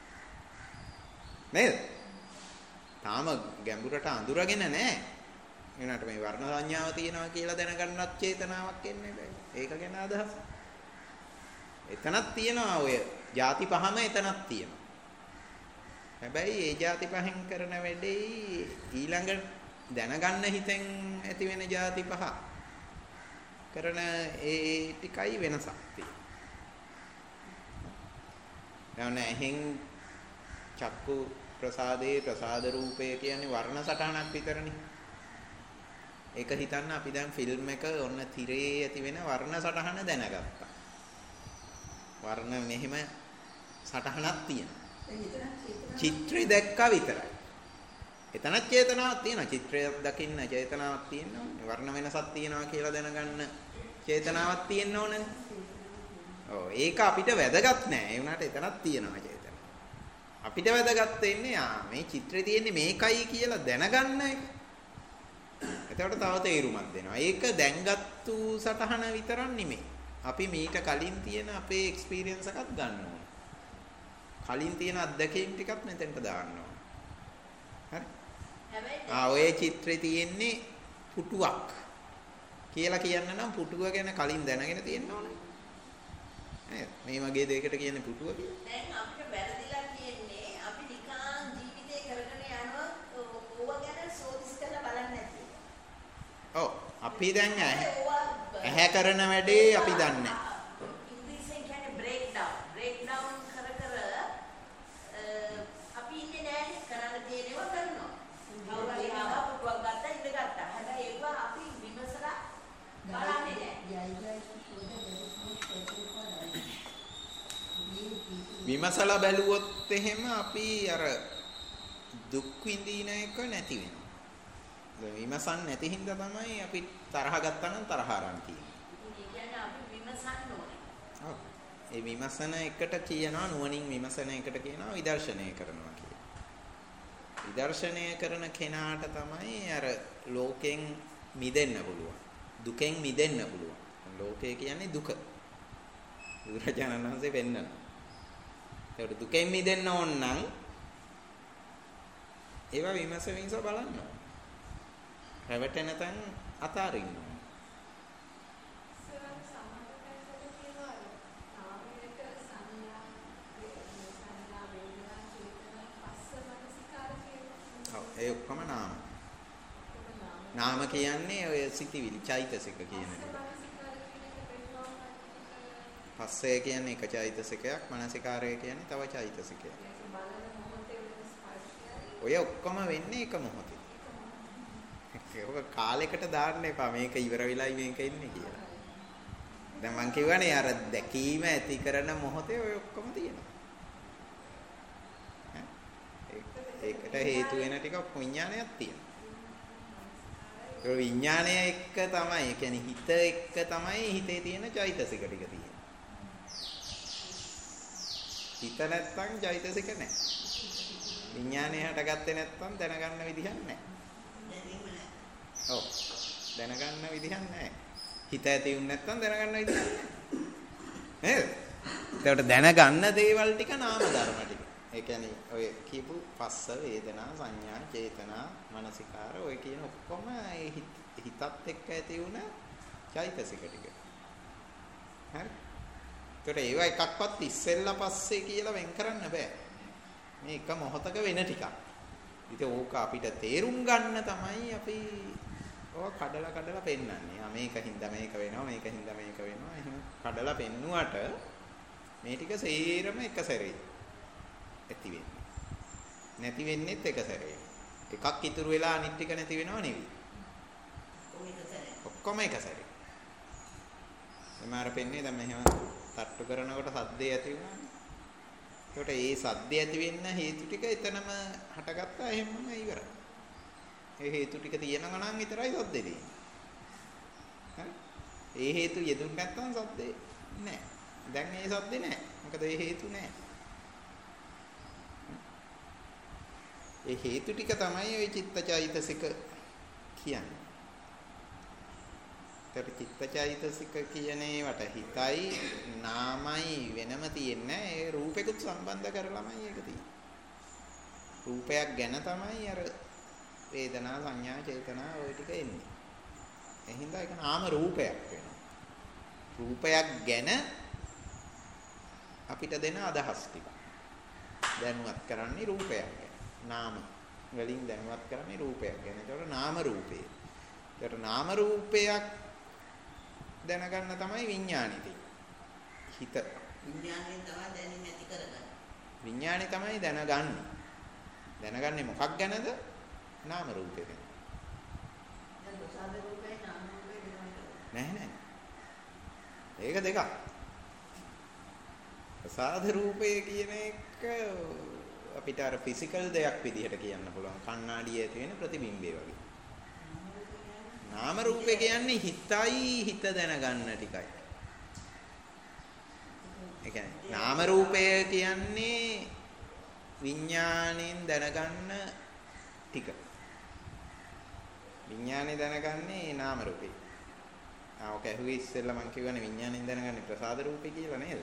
නේද? තාම ගැඹුරට අඳුරගෙන නැහැ. ඒනට මේ වර්ණ සංඥාව තියෙනවා කියලා දැනගන්නත් චේතනාවක් එන්නේ නැහැ. ඒක ගැන අදහස්. එතනක් තියෙනවා ඔය ಜಾති පහම එතනක් තියෙනවා. හැබැයි ඒ ಜಾති පහෙන් කරන වැඩේ ඊළඟ දැනගන්න හිතෙන් ඇති වෙන ಜಾති පහ කරන ඒ ටිකයි වෙනසක් තියෙනවා. එහෙන් චක්කු ප්‍රසාදේ ප්‍රසාද රූපය කියන්නේ වර්ණ සටහනක් විතරනේ. ඒක හිතන්න අපි දැන් ෆිල්ම් එක ඔන්න තිරේ ඇති වෙන වර්ණ සටහන දැනගත්තා. වර්ණ මෙහෙම සටහනක් තියෙනවා. චිත්‍රය දැක්කා විතරයි. එතනත් චේතනාවක් තියෙනවා. චිත්‍රයක් දකින්න චේතනාවක් තියෙනවා. වර්ණ වෙනසක් තියෙනවා කියලා දැනගන්න චේතනාවක් තියෙන්න ඕනේ. ඔව් ඒක අපිට වැදගත් නෑ. ඒ වුණාට එතනක් තියෙනවා චේතනාව. අපිට වැදගත් වෙන්නේ මේ චිත්‍රේ තියෙන්නේ මේකයි කියලා දැනගන්න එක. එතකොට තව තේරුමක් දෙනවා. ඒක දැන්ගත්තු සටහන විතරක් නෙමෙයි. අපි මීට කලින් තියෙන අපේ එක්ස්පීරියන්ස් එකක් ගන්න ඕනේ. කලින් තියෙන අත්දැකීම් ටිකක් මෙතෙන්ට දාන්න ඕනේ. හරි? ඔය චිත්‍රේ තියෙන්නේ පුටුවක් කියලා කියන්න නම් පුටුව ගැන කලින් දැනගෙන තියෙන්න ඕනේ. නේද? මේ වගේ දෙයකට කියන්නේ පුටුව කියලා. දැන් අපිට වැරදිලා තියෙන්නේ අපි නිකන් ජීවිතේ කරගෙන යනවා ඕවා ගැන සෝදිස් කරලා බලන්නේ නැති. ඔව් අපි දැන් ඇහැ කරන වැඩේ අපි දන්නේ. ඉංග්‍රීසියෙන් කියන්නේ බ්‍රේක් ඩවුන් කර අපි ඉන්නේ නැහැ කරන්න තියෙනවා කරනවා. කවුරුහරි ආවා පුටුවක් ගත්තා ඉඳගත්තා. හැබැයි ඒවා අපි විමසලා බලන්නේ නැහැ. විමසලා බැලුවොත් එහෙම අපි අර දුක් විඳින එක නැති වෙනවා. විමසන් නැති හින්දා තමයි අපි තරහ ගත්තා නම් තරහ ආරම්භ තියෙන්නේ. ඒ කියන්නේ අපි විමසන්න ඕනේ. ඔව්. ඒ විමසන එකට කියනවා නුවණින් විමසන එකට කියනවා විදර්ශනය කරනවා කියලා. විදර්ශනය කරන කෙනාට තමයි අර ලෝකෙන් මිදෙන්න පුළුවන්. දුකෙන් මිදෙන්න පුළුවන්. ලෝකය කියන්නේ දුක. බුදුරජාණන් වහන්සේ පෙන්නනවා. ඒකට දුකෙන් මිදෙන්න ඕන නම් ඒවා විමස බලන්න ඕන. රැවටෙන තැන් අතාරින්න ඕන. ඒ ඔක්කොම නාම. නාම කියන්නේ ඔය සිතිවිලි චෛතසික කියන එක. පස්සේ කියන්නේ එක චෛතසිකයක්, මනසිකාරය කියන්නේ තව චෛතසිකයක්. ඔය ඔක්කොම වෙන්නේ එක මොහොතේ. ඒක කාලයකට දාන්න එපා මේක ඉවර වෙලයි මේක ඉන්නේ කියලා. දැන් මං කියවනේ අර දැකීම ඇති කරන මොහොතේ ඔය ඔක්කොම තියෙනවා. ඒකට හේතු වෙන ටික විඥානයක් තියෙනවා. ඒ විඥානය එක්ක තමයි, ඒ කියන්නේ හිත එක්ක තමයි හිතේ තියෙන චෛතසික ටික තියෙන්නේ. හිත නැත්තම් චෛතසික නැහැ. විඥානය හටගත්තේ නැත්තම් දැනගන්න විදිහක් නැහැ. ඔව්. දැනගන්න විදිහක් නැහැ. හිත ඇති වුනේ නැත්තම් දැනගන්න විදිහක් නැහැ. නේද? ඒකට දැනගන්න දේවල් ටික නාම ධර්ම ටික. ඒ කියන්නේ ඔය කියපු පස්ස වේදනා සංඥා චේතනා මනසිකාර ඔය කියන ඔක්කොම ඒ හිතත් එක්ක ඇති වුණ චෛතසික ටික. හරි? ඒකට ඒවා එකක්වත් ඉස්සෙල්ලා පස්සේ කියලා වෙන් කරන්න බෑ. මේ එක මොහොතක වෙන ටිකක්. ඉතින් ඕක අපිට තේරුම් ගන්න තමයි අපි ඔය කඩලා පෙන්නන්නේ. මේකින්ද මේක වෙනවා මේකින්ද මේක වෙනවා. එහෙම කඩලා පෙන්නුවට මේ ටික සේරම එක සැරේ ඇති වෙන්නේ. නැති වෙන්නේත් එක සැරේ. එකක් ඉතුරු වෙලා අනිත් ටික නැති වෙනව නෙවෙයි. ඔක්කොම එක සැරේ. එමාර පෙන්නේ දැන් මෙහෙම තට්ටු කරනකොට සද්දේ ඇති වුණානේ. ඒකට ඒ සද්දේ ඇති වෙන්න හේතු ටික එතනම හටගත්තා එහෙමම ඉවරයි. ඒ හේතු ටික තියෙනවා නම් විතරයි සද්දේ තියෙන්නේ. හරි? ඒ හේතු යෙදුන්නේ නැත්නම් සද්දේ නැහැ. දැන් ඒ සද්දේ නැහැ. මොකද ඒ හේතු නැහැ. ඒ හේතු ටික තමයි ওই චිත්තචෛතසික කියන්නේ. ඒතර චිත්තචෛතසික කියන ඒවට හිතයි නාමයි වෙනම තියෙන්නේ. ඒ රූපෙකුත් සම්බන්ධ කරලාමයි ඒක තියෙන්නේ. රූපයක් ගැන තමයි අර වේදනා සංඥා චේතනා ওই ටික එන්නේ. එහෙනම් ඒක නාම රූපයක් වෙනවා. රූපයක් ගැන අපිට දෙන අදහස් ටික. දැනුවත් කරන්නේ රූපයක් ගැන. නාම වලින් දැනුවත් කරන්නේ රූපයක් ගැන. ඒකට නාම රූපේ. ඒකට නාම රූපයක් දැනගන්න තමයි විඥානෙ තියෙන්නේ. හිත විඥාණයෙන් තමයි දැනීම ඇති කරගන්නේ. විඥානෙ තමයි දැනගන්නේ. දැනගන්නේ මොකක් ගැනද? නාම රූපේ ගැන. දැන් ප්‍රසාද රූපේ නාම රූපේ වෙනවද? නැහැ. ඒක දෙකක්. ප්‍රසාද රූපය කියන එක අපිට අර ෆිසිකල් දෙයක් විදිහට කියන්න පුළුවන්. කණ්ණාඩියේ ඇති වෙන ප්‍රතිබිම්බය වගේ. නාම රූපේ කියන්නේ හිතයි හිත දැනගන්න ටිකයි. ඒ කියන්නේ නාම රූපය කියන්නේ විඥාණයෙන් දැනගන්න ටික. විඥානේ දැනගන්නේ නාම රූපේ. ඔක ඇහුවේ ඉස්සෙල්ලා මම කියවනේ විඥාණයෙන් දැනගන්නේ ප්‍රසාද රූපේ කියලා නේද?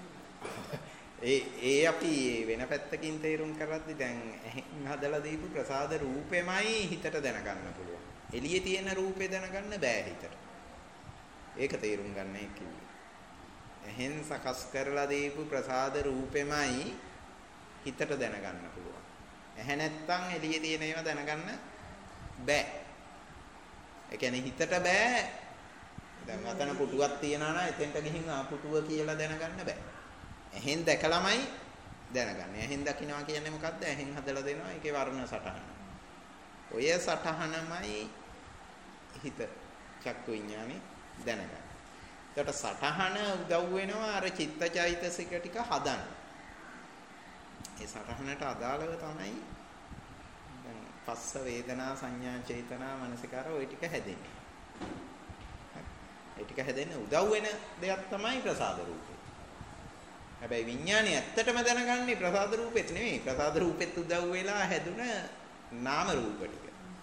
ඒ අපි වෙන පැත්තකින් තේරුම් කරද්දි දැන් හදලා දීපු ප්‍රසාද රූපෙමයි හිතට දැනගන්න පුළුවන්. එළියේ තියෙන රූපේ දැනගන්න බෑ හිතට. ඒක තේරුම් ගන්න එක කිව්වේ. එහෙන් සකස් කරලා දීපු ප්‍රසාද රූපෙමයි හිතට දැනගන්න පුළුවන්. එහැ නැත්තම් එළියේ තියෙන ඒවා දැනගන්න බෑ. ඒ කියන්නේ හිතට බෑ. දැන් අතන පුටුවක් තියනවා නම් එතෙන්ට ගිහින් පුටුව කියලා දැනගන්න බෑ. එහෙන් දැකලාමයි දැනගන්නේ. එහෙන් දකින්නවා කියන්නේ මොකද්ද? එහෙන් හදලා දෙනවා ඒකේ වර්ණ සටහන. ඔය සටහනමයි හිත චක්කු විඥානේ දැනගන්න. ඒකට සටහන උදව් වෙනවා අර චිත්තචෛතසික ටික හදන්න. ඒ සටහනට අදාළව තමයි දැන් පස්ස වේදනා සංඥා චේතනා මනසිකාර ওই ටික හැදෙන්නේ. ඒ ටික හැදෙන්න උදව් වෙන දෙයක් තමයි ප්‍රසාද රූපේ. හැබැයි විඥානේ ඇත්තටම දැනගන්නේ ප්‍රසාද රූපෙත් නෙමෙයි. ප්‍රසාද රූපෙත් උදව් වෙලා හැදුන නාම රූප ටික.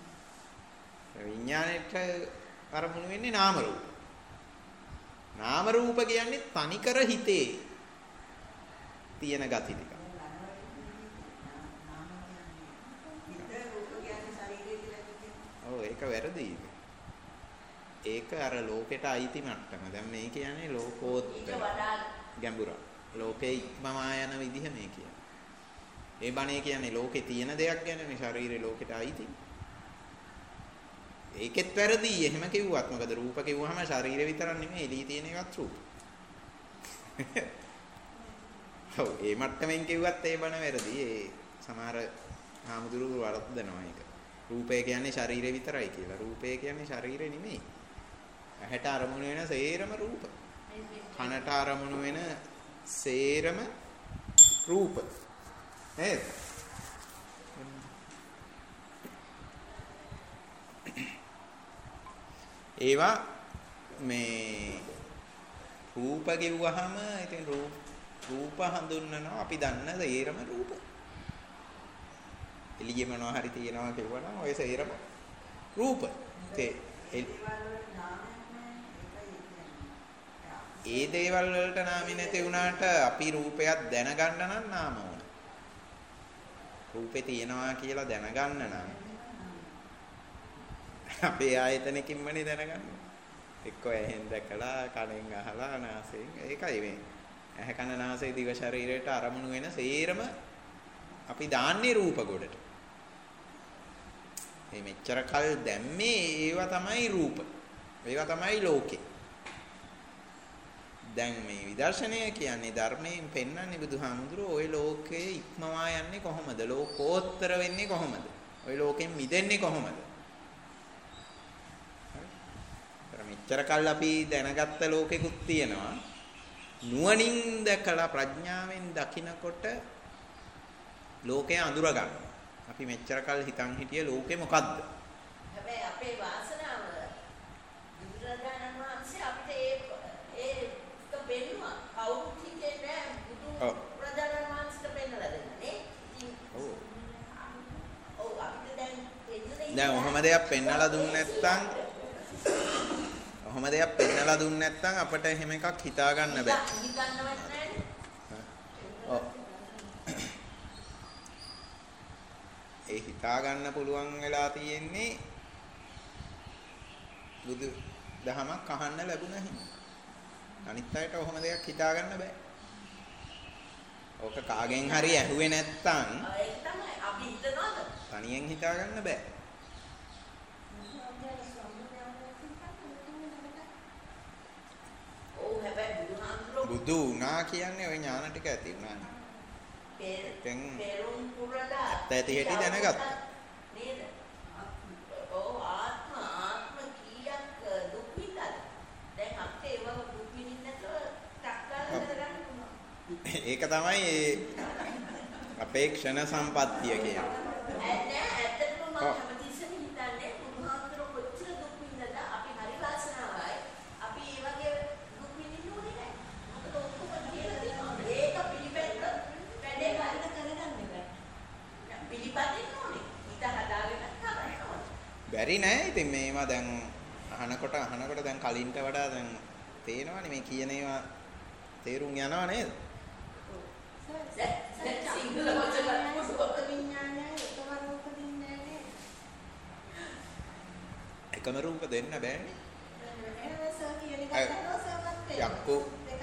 විඥානෙට අරමුණු වෙන්නේ නාම රූප. නාම රූප කියන්නේ තනිකර හිතේ තියෙන gati ටික. ඔව් ඒක වැරදි. ඒක අර ලෝකෙට අයිති මට්ටම. දැන් මේ කියන්නේ ලෝකෝත්තර ගැඹුර. ලෝකේ ඉක්මවා යන විදිහ මේ කියන්නේ. ඒ බණේ කියන්නේ ලෝකේ තියෙන දෙයක් ගැනනේ. ශරීරේ ලෝකෙට අයිති. ඒකෙත් වැරදි. එහෙම කිව්වත් මොකද රූප කිව්වහම ශරීරේ විතරක් නෙමෙයි එළියේ තියෙන එකත් රූප. ඔව් ඒ මට්ටමින් කිව්වත් ඒ බණ වැරදි. ඒ සමහර හාමුදුරුවෝ වරද්දනවා ඒක. රූපය කියන්නේ ශරීරේ විතරයි කියලා. රූපය කියන්නේ ශරීරේ නෙමෙයි. ඇහැට අරමුණු වෙන සේරම රූප. කනට අරමුණු වෙන සේරම රූප. නේද? ඒවා මේ රූප කිව්වහම ඉතින් රූප හඳුන්වනවා අපි දන්න සේරම රූප. එළියේ මොනවා හරි තියෙනවා කියවනම් ඔය සේරම රූප. ඒ දේවල් වලට නාමය නැති වුණාට අපි රූපයක් දැනගන්න නම් නාම ඕන. රූපේ තියෙනවා කියලා දැනගන්න නම් අපේ ආයතනකින්මනේ දැනගන්නේ. එක්ක ඇහෙන් දැකලා, කනෙන් අහලා, නාසයෙන්. ඒකයි මේ. ඇහැ කන නාසය දිව ශරීරයට අරමුණු වෙන සේරම අපි දාන්නේ රූප ගොඩට. මේ මෙච්චර කල් දැම්මේ ඒවා තමයි රූප. ඒවා තමයි ලෝකේ. දැන් මේ විදර්ශනය කියන්නේ ධර්මයෙන් පෙන්වන්නේ බුදුහාමුදුරුවෝ ওই ලෝකයේ ඉක්මවා යන්නේ කොහොමද? ලෝකෝත්තර වෙන්නේ කොහොමද? ওই ලෝකෙන් මිදෙන්නේ කොහොමද? මෙච්චර කල් අපි දැනගත්ත ලෝකෙකුත් තියෙනවා. නුවණින් දැකලා ප්‍රඥාවෙන් දකිනකොට ලෝකය අඳුර ගන්නවා. අපි මෙච්චර කල් හිතන් හිටියේ ලෝකෙ මොකද්ද? හැබැයි අපේ වාසනාව බුදුරජාණන් වහන්සේ අපිට ඒ පෙන්නවා. කවුරුත් හිතේ නෑ බුදුරජාණන් වහන්සේට පෙන්නලා දෙන්නේ. ඔව් අපිට දැන් ඔහොම දෙයක් පෙන්නලා දුන්නේ නැත්නම් අපිට එහෙම එකක් හිතා ගන්න බෑ. හිතන්නවත් නෑනේ. ඔව්. ඒ හිතා ගන්න පුළුවන් වෙලා තියෙන්නේ බුදු දහමක් අහන්න ලැබුණ හින්දා. අනිත් අයට ඔහොම දෙයක් හිතා ගන්න බෑ. ඕක කාගෙන් හරි ඇහුවේ නැත්තම් ඒක තමයි අපි හිතනවාද? තනියෙන් හිතා ගන්න බෑ. බුදු වුණා කියන්නේ ওই ඥාන ටික ඇති වුණානේ. පෙරුම් පුරලා ඇත්ත ඇති හැටි දැනගත්තා. නේද? ඔව් ආත්ම කීයක් දුක් විඳලා. දැන් අපේ ඒව දුක් විඳින්න නැතුව ටක්කාල කරගන්න පුළුවන්. ඒක තමයි අපේ ක්ෂණ සම්පත්තිය කියන්නේ. ඇත්තටම මම හැමතිස්සෙම හිතන්නේ බුදුහාමුදුරුවෝ කොච්චර දුක් විඳලා අපි හරි වාසනාවයි. අපි ඒ වගේ දුක් විඳින්න ඕනේ නැහැ. මොකද ඔක්කොම කියලා දෙනවා. ඒක පිළිපැද්දොත් වැඩේ හරියට කරගන්න බෑ. පිළිපදින්න ඕනේ. හිත හදාගෙන කරන්න ඕනේ. බැරි නෑ. ඉතින් මේවා දැන් අහනකොට දැන් කලින්ට වඩා දැන් තේනවනේ මේ කියන ඒවා තේරුම් යනවා නේද? සිංහල වචන මොකක්ද විඥානය එකවර උපදින්නේ නැහැ. එකම රූප දෙන්න බෑනේ. යක්කු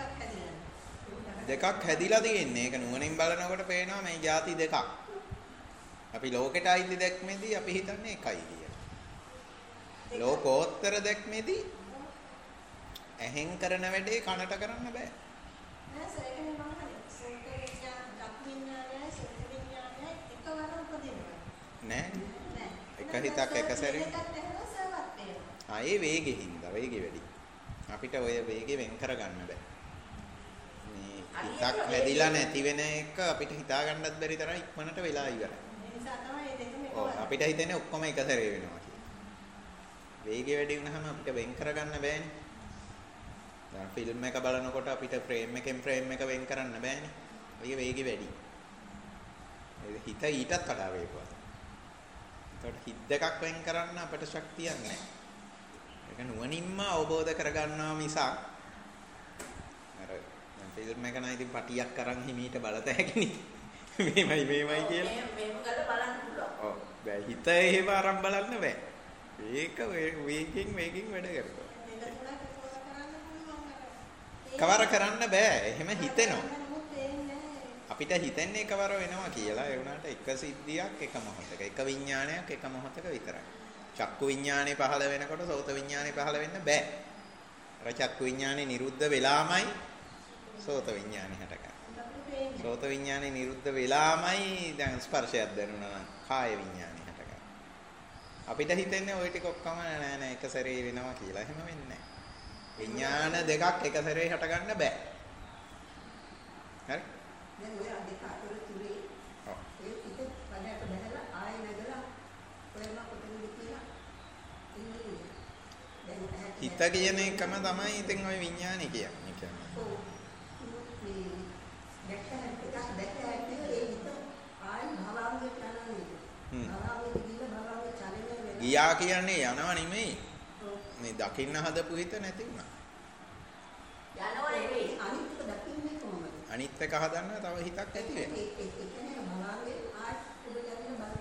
දෙකක් හැදිලා තියෙන්නේ. ඒක නුවණින් බලනකොට පේනවා මේ ಜಾති දෙකක්. අපි ලෝකෙට අයිති දැක්මේදී අපි හිතන්නේ එකයි කියලා. ලෝකෝත්තර දැක්මේදී ඇහෙන් කරන වැඩේ කනට කරන්න බෑ. නෑ සරකනේ මම සෝත විඥාන, චක්ක විඥානය, සෝත විඥානය එකවර උපදිනවා. නෑ. එක හිතක් එක සැරේ. ඒ වේගෙ හින්දා වේගෙ වැඩි. අපිට ඔය වේගෙ වෙන් කරගන්න බෑ. මේ හිතක් හැදිලා නැති වෙන එක අපිට හිතා ගන්නත් බැරි තරම් ඉක්මනට වෙලා ඉවරයි. ඒ නිසා තමයි මේ දෙකම එකවර. ඔව් අපිට හිතෙන්නේ ඔක්කොම එක සැරේ වෙනවා කියලා. වේගෙ වැඩි වුණාම අපිට වෙන් කරගන්න බෑනේ. දැන් ෆිල්ම් එක බලනකොට අපිට ෆ්‍රේම් එකෙන් ෆ්‍රේම් එක වෙන් කරන්න බෑනේ. ඔය වේගෙ වැඩි. හිත ඊටත් වඩා වේගවත්. ඒකට හිත දෙකක් වෙන් කරන්න අපිට ශක්තියක් නැහැ. ඒක නුවණින්ම අවබෝධ කරගන්නවා මිසක් අර දැන් ෆිල්ම් එක නම් ඉතින් පටියක් අරන් හිමීට බලත හැකිනේ. මේමයි කියලා. මේක ගල බලන්න පුළුවන්. ඔව්. බෑ හිත එහෙම අරන් බලන්න බෑ. ඒක වේගින් වැඩ කරනවා. කවර කරන්න බෑ. එහෙම හිතෙනවා. අපිට හිතෙන්නේ එකවර වෙනවා කියලා. ඒ වුණාට එක සිද්ධියක් එක මොහොතක, එක විඥානයක් එක මොහොතක විතරයි. චක්කු විඥානේ පහළ වෙනකොට සෝත විඥානේ පහළ වෙන්න බෑ. අර චක්කු විඥානේ නිරුද්ධ වෙලාමයි සෝත විඥානේ හටගන්නේ. සෝත විඥානේ නිරුද්ධ වෙලාමයි දැන් ස්පර්ශයක් දැනුණා නම් කාය විඥානේ හටගන්නේ. අපිට හිතෙන්නේ ওই ටික ඔක්කොම නෑ එක සැරේ වෙනවා කියලා. එහෙම වෙන්නේ නෑ. විඥාන දෙකක් එක සැරේ හට ගන්න බෑ. හරි? දැන් ඔය දෙක අතර තුරේ ඔය පිට වඩට බහැලා ආයෙ නැගලා ඔයම කොතනද කියලා ඉන්නේ. හිත කියන එකම තමයි ඉතින් ওই විඥානය කියන්නේ. ඔව්. මේ දැක්ක ඒ හිත ආයි භවංගයට යනවා නේද? භවංගෙට ගිහිල්ලා භවංගේ චලනය වෙනවා. ගියා කියන්නේ යනවා නෙමෙයි. මේ දකින්න හදපු හිත නැති වුණා. යනවා නෙමෙයි. අනිත් එක දකින්නේ කොහොමද? අනිත් එක හදන්න තව හිතක් ඇති වෙනවා. ඒ කියන්නේ භවංගේ ආයි ඔබ යන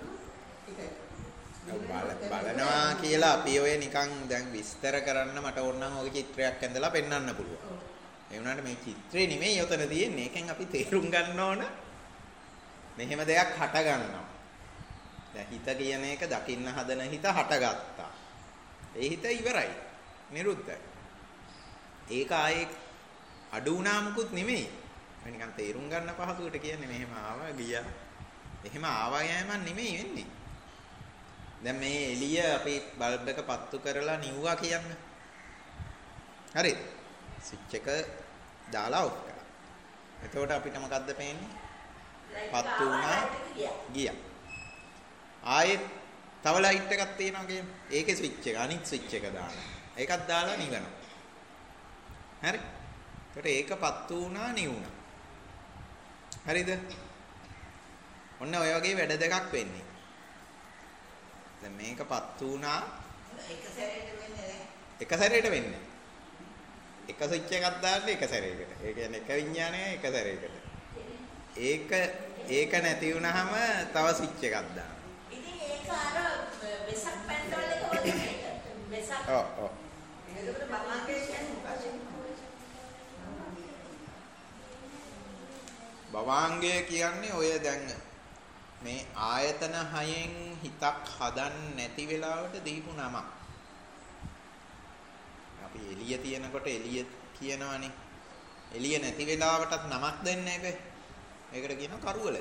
බලනවා කියලා අපි ඔය නිකන් දැන් විස්තර කරන්න මට ඕන නම් ඔය චිත්‍රයක් ඇඳලා පෙන්වන්න පුළුවන්. ඒ වුණාට මේ චිත්‍රේ නෙමෙයි යොතන තියෙන්නේ. ඒකෙන් අපි තේරුම් ගන්න ඕන මෙහෙම දෙයක් හට ගන්නවා. දැන් හිත කියන එක දකින්න හදන හිත හටගත්තා. ඒ හිත ඉවරයි. නිරුද්ධයි. ඒක ආයේ අඩු වුණා මුකුත් නෙමෙයි. මේ නිකන් තේරුම් ගන්න පහසුවට කියන්නේ මෙහෙම ආවා ගියා. එහෙම ආවා යෑමක් නෙමෙයි වෙන්නේ. දැන් මේ එළිය අපි බල්බ් එක පත්තු කරලා නිව්වා කියන්න. හරි. ස්විච් එක දාලා ඔෆ් කරා. එතකොට අපිට මොකද්ද පේන්නේ? පත්තු වුණා ගියා. ආයෙත් තව ලයිට් එකක් තියෙනවා කියන්නේ. ඒකේ ස්විච් එක අනිත් ස්විච් එක දානවා. ඒකත් දාලා නිවනවා. හරි. එතකොට ඒක පත්තු වුණා නිවුණා. හරිද? ඔන්න ඔය වගේ වැඩ දෙකක් වෙන්නේ. දැන් මේක පත්තු වුණා එක සැරේට වෙන්නේ නැහැ. එක සැරේට වෙන්නේ. එක ස්විච් එකක් දාන්න එක සැරේකට. ඒ කියන්නේ එක විඥානය එක සැරේකට. ඒක නැති වුණාම තව ස්විච් එකක් දාන්න. ඉතින් ඒක අර වෙසක් පැන්ඩල් එක වගේ නේද? වෙසක්. ඔව් ඔව්. ඒකට බලාගේ කියන්නේ මොකක්ද? භවාංගය කියන්නේ ඔය දැන් මේ ආයතන හයෙන් හිතක් හදන්න නැති වෙලාවට දීපු නමක්. අපි එළිය තියෙනකොට එළිය කියනවනේ. එළිය නැති වෙලාවටත් නමක් දෙන්න එක. ඒකට කියනවා කරුවල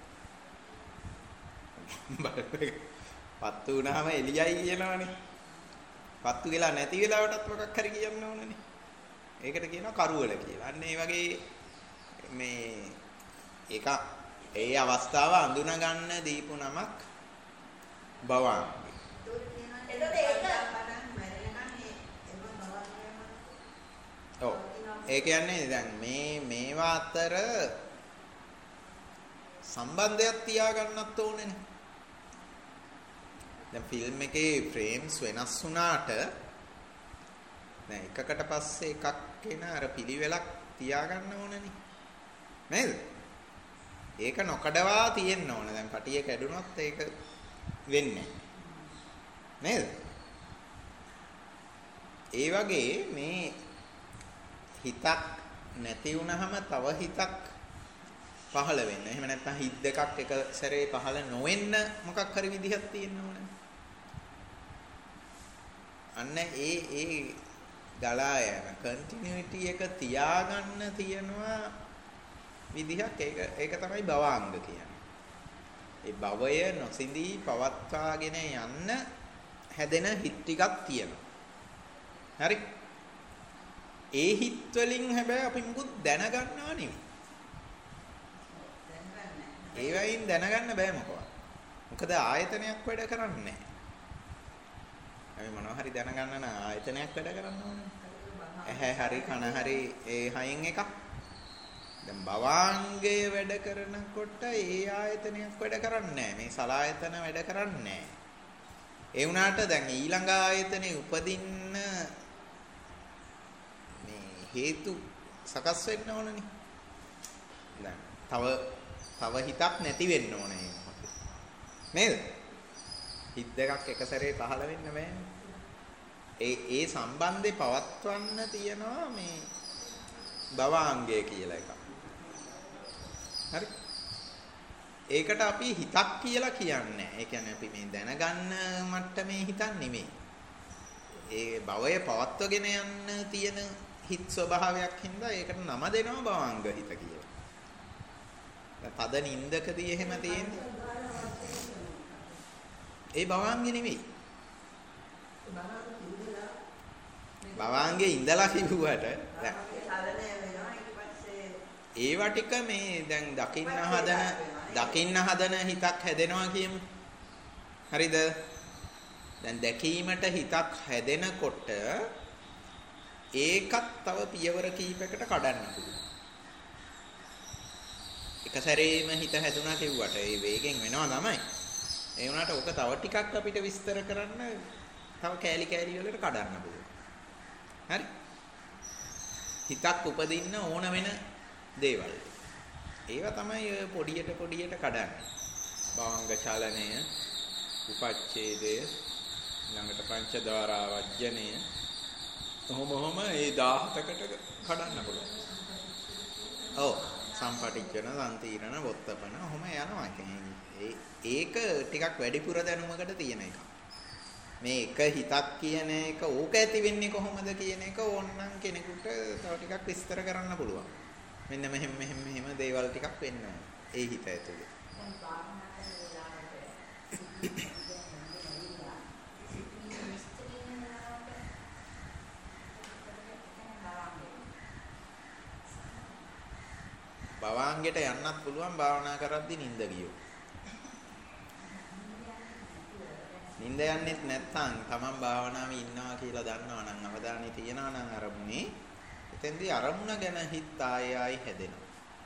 කියලා. පත්තු වුණාම එළියයි කියනවනේ. පත්තු වෙලා නැති වෙලාවටත් මොකක් හරි කියන්න ඕනනේ. ඒකට කියනවා කරුවල කියලා. අන්න ඒ වගේ මේ ඒක ඒ අවස්ථාව අඳුන ගන්න දීපු නමක් භවාංගය. එතකොට ඒක ඔව්. ඒ කියන්නේ දැන් මේවා අතර සම්බන්ධයක් තියාගන්නත් ඕනේනේ. දැන් ෆිල්ම් එකේ ෆ්‍රේම්ස් වෙනස් වුණාට දැන් එකකට පස්සේ එකක් එන අර පිළිවෙලක් තියාගන්න ඕනනේ. නේද? ඒක නොකඩවා තියෙන්න ඕන. දැන් පටිය කැඩුනොත් ඒක වෙන්නේ නේද? ඒ වගේ මේ හිතක් නැති වුනහම තව හිතක් පහළ වෙන්න. එහෙම නැත්නම් හිත දෙකක් එක සැරේ පහළ නොවෙන්න මොකක් හරි විදිහක් තියෙන්න ඕනේ. අන්න ඒ ගලා යන කන්ටිනියුටි එක තියාගන්න තියනවා විදිහක්. ඒක තමයි භවාංග කියන්නේ. ඒ භවය නොසිඳී පවත්වාගෙන යන්න හැදෙන හිත් ටිකක් තියෙනවා. හරි. ඒ හිත් වලින් හැබැයි අපි මුකුත් දැනගන්නවා නෙවෙයි. ඒ වයින් දැනගන්න බෑ මොකවත්. මොකද ආයතනයක් වැඩ කරන්නේ නැහැ. අපි මොනවා හරි දැනගන්න නම් ආයතනයක් වැඩ කරන්න ඕනේ. ඇහැ හරි කන හරි ඒ හයින් එකක්. දැන් භවාංගය වැඩ කරනකොට ඒ ආයතනයක් වැඩ කරන්නේ නැහැ. මේ සලායතන වැඩ කරන්නේ නැහැ. ඒ වුණාට දැන් ඊළඟ ආයතනේ උපදින්න මේ හේතු සකස් වෙන්න ඕනනේ. දැන් තව හිතක් නැති වෙන්න ඕනේ. නේද? හිත දෙකක් එක සැරේ පහළ වෙන්න බෑනේ. ඒ සම්බන්ධේ පවත්වන්න තියනවා මේ භවාංගය කියලා එකක්. හරි. ඒකට අපි හිතක් කියලා කියන්නේ. ඒ කියන්නේ අපි මේ දැනගන්න මට්ටමේ හිතක් නෙමෙයි. ඒ භවය පවත්වගෙන යන්න තියෙන හිත ස්වභාවයක් හින්දා ඒකට නම දෙනවා භවාංග හිත කියලා. තද නින්දකදී එහෙම තියෙන්නේ. ඒ භවාංගේ නෙමෙයි. භවාංගේ ඉඳලා කිව්වට දැන් ඒවා ටික මේ දැන් දකින්න හදන හිතක් හැදෙනවා කියමු. හරිද? දැන් දැකීමට හිතක් හැදෙනකොට ඒකත් තව පියවර කීපයකට කඩන්න පුළුවන්. එක සැරේම හිත හැදුනා කිව්වට ඒ වේගෙන් වෙනවා තමයි. ඒ වුණාට ඔක තව ටිකක් අපිට විස්තර කරන්න තව කෑලි කෑලි වලට කඩන්න පුළුවන්. හරි? හිතක් උපදින්න ඕන වෙන දේවල්. ඒවා තමයි පොඩියට කඩන්නේ. භාංග චලනය, උපච්ඡේදය, ළඟට පංචදාරා වජ්ජනය. කොහොම ඒ 17කට කඩන්න පුළුවන්. ඔව්. සම්පටිච්ඡන, සම්තිරණ, වොත්තපන ඔහොම යනවා. ඒක ටිකක් වැඩිපුර දැනුමකට තියෙන එකක්. මේ එක හිතක් කියන එක ඕක ඇති වෙන්නේ කොහොමද කියන එක ඕනනම් කෙනෙකුට තව ටිකක් විස්තර කරන්න පුළුවන්. මෙන්න මෙහෙම දේවල් ටිකක් වෙන්න ඕන. ඒ හිත ඇතුලේ. භවාංගයට යන්නත් පුළුවන් භාවනා කරද්දී නිින්ද ගියෝ. නිින්ද යන්නෙත් නැත්නම් තමන් භාවනාවේ ඉන්නවා කියලා දන්නවා නම් අවධානය තියනවා නම් අරමුණේ එතෙන්දී අරමුණ ගැන හිත ආයෙ හැදෙනවා.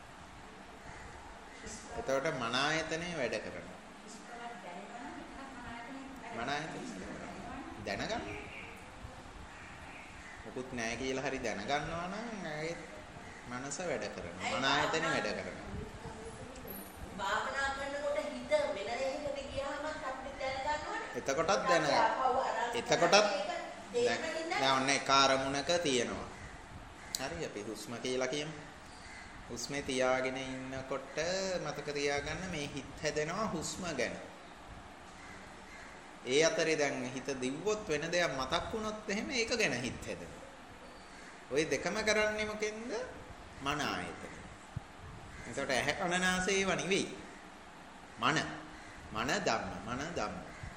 එතකොට මන ආයතනේ වැඩ කරනවා. මන ආයතනේ දැනගන්න. මොකුත් නැහැ කියලා හරි දැනගන්නවා නම් ඒත් මනස වැඩ කරනවා. මන ආයතනේ වැඩ කරනවා. භාවනා කරනකොට හිත වෙන දෙයකට ගියාම අපිට දැනගන්නවනේ. එතකොටත් දැනගන්න. එතකොටත් දැන් ඔන්න එක අරමුණක තියෙනවා. හරි අපි හුස්ම කියලා කියමු. හුස්මේ තියාගෙන ඉන්නකොට මතක තියාගන්න මේ හිත හැදෙනවා හුස්ම ගැන. ඒ අතරේ දැන් හිත දිව්වොත් වෙන දෙයක් මතක් වුණොත් එහෙම ඒක ගැන හිත හැදෙනවා. ওই දෙකම කරන්නේ මොකෙන්ද? මන ආයතන. එතකොට ඇහැ කන නාසය ඒව නෙවෙයි. මන ධම්ම.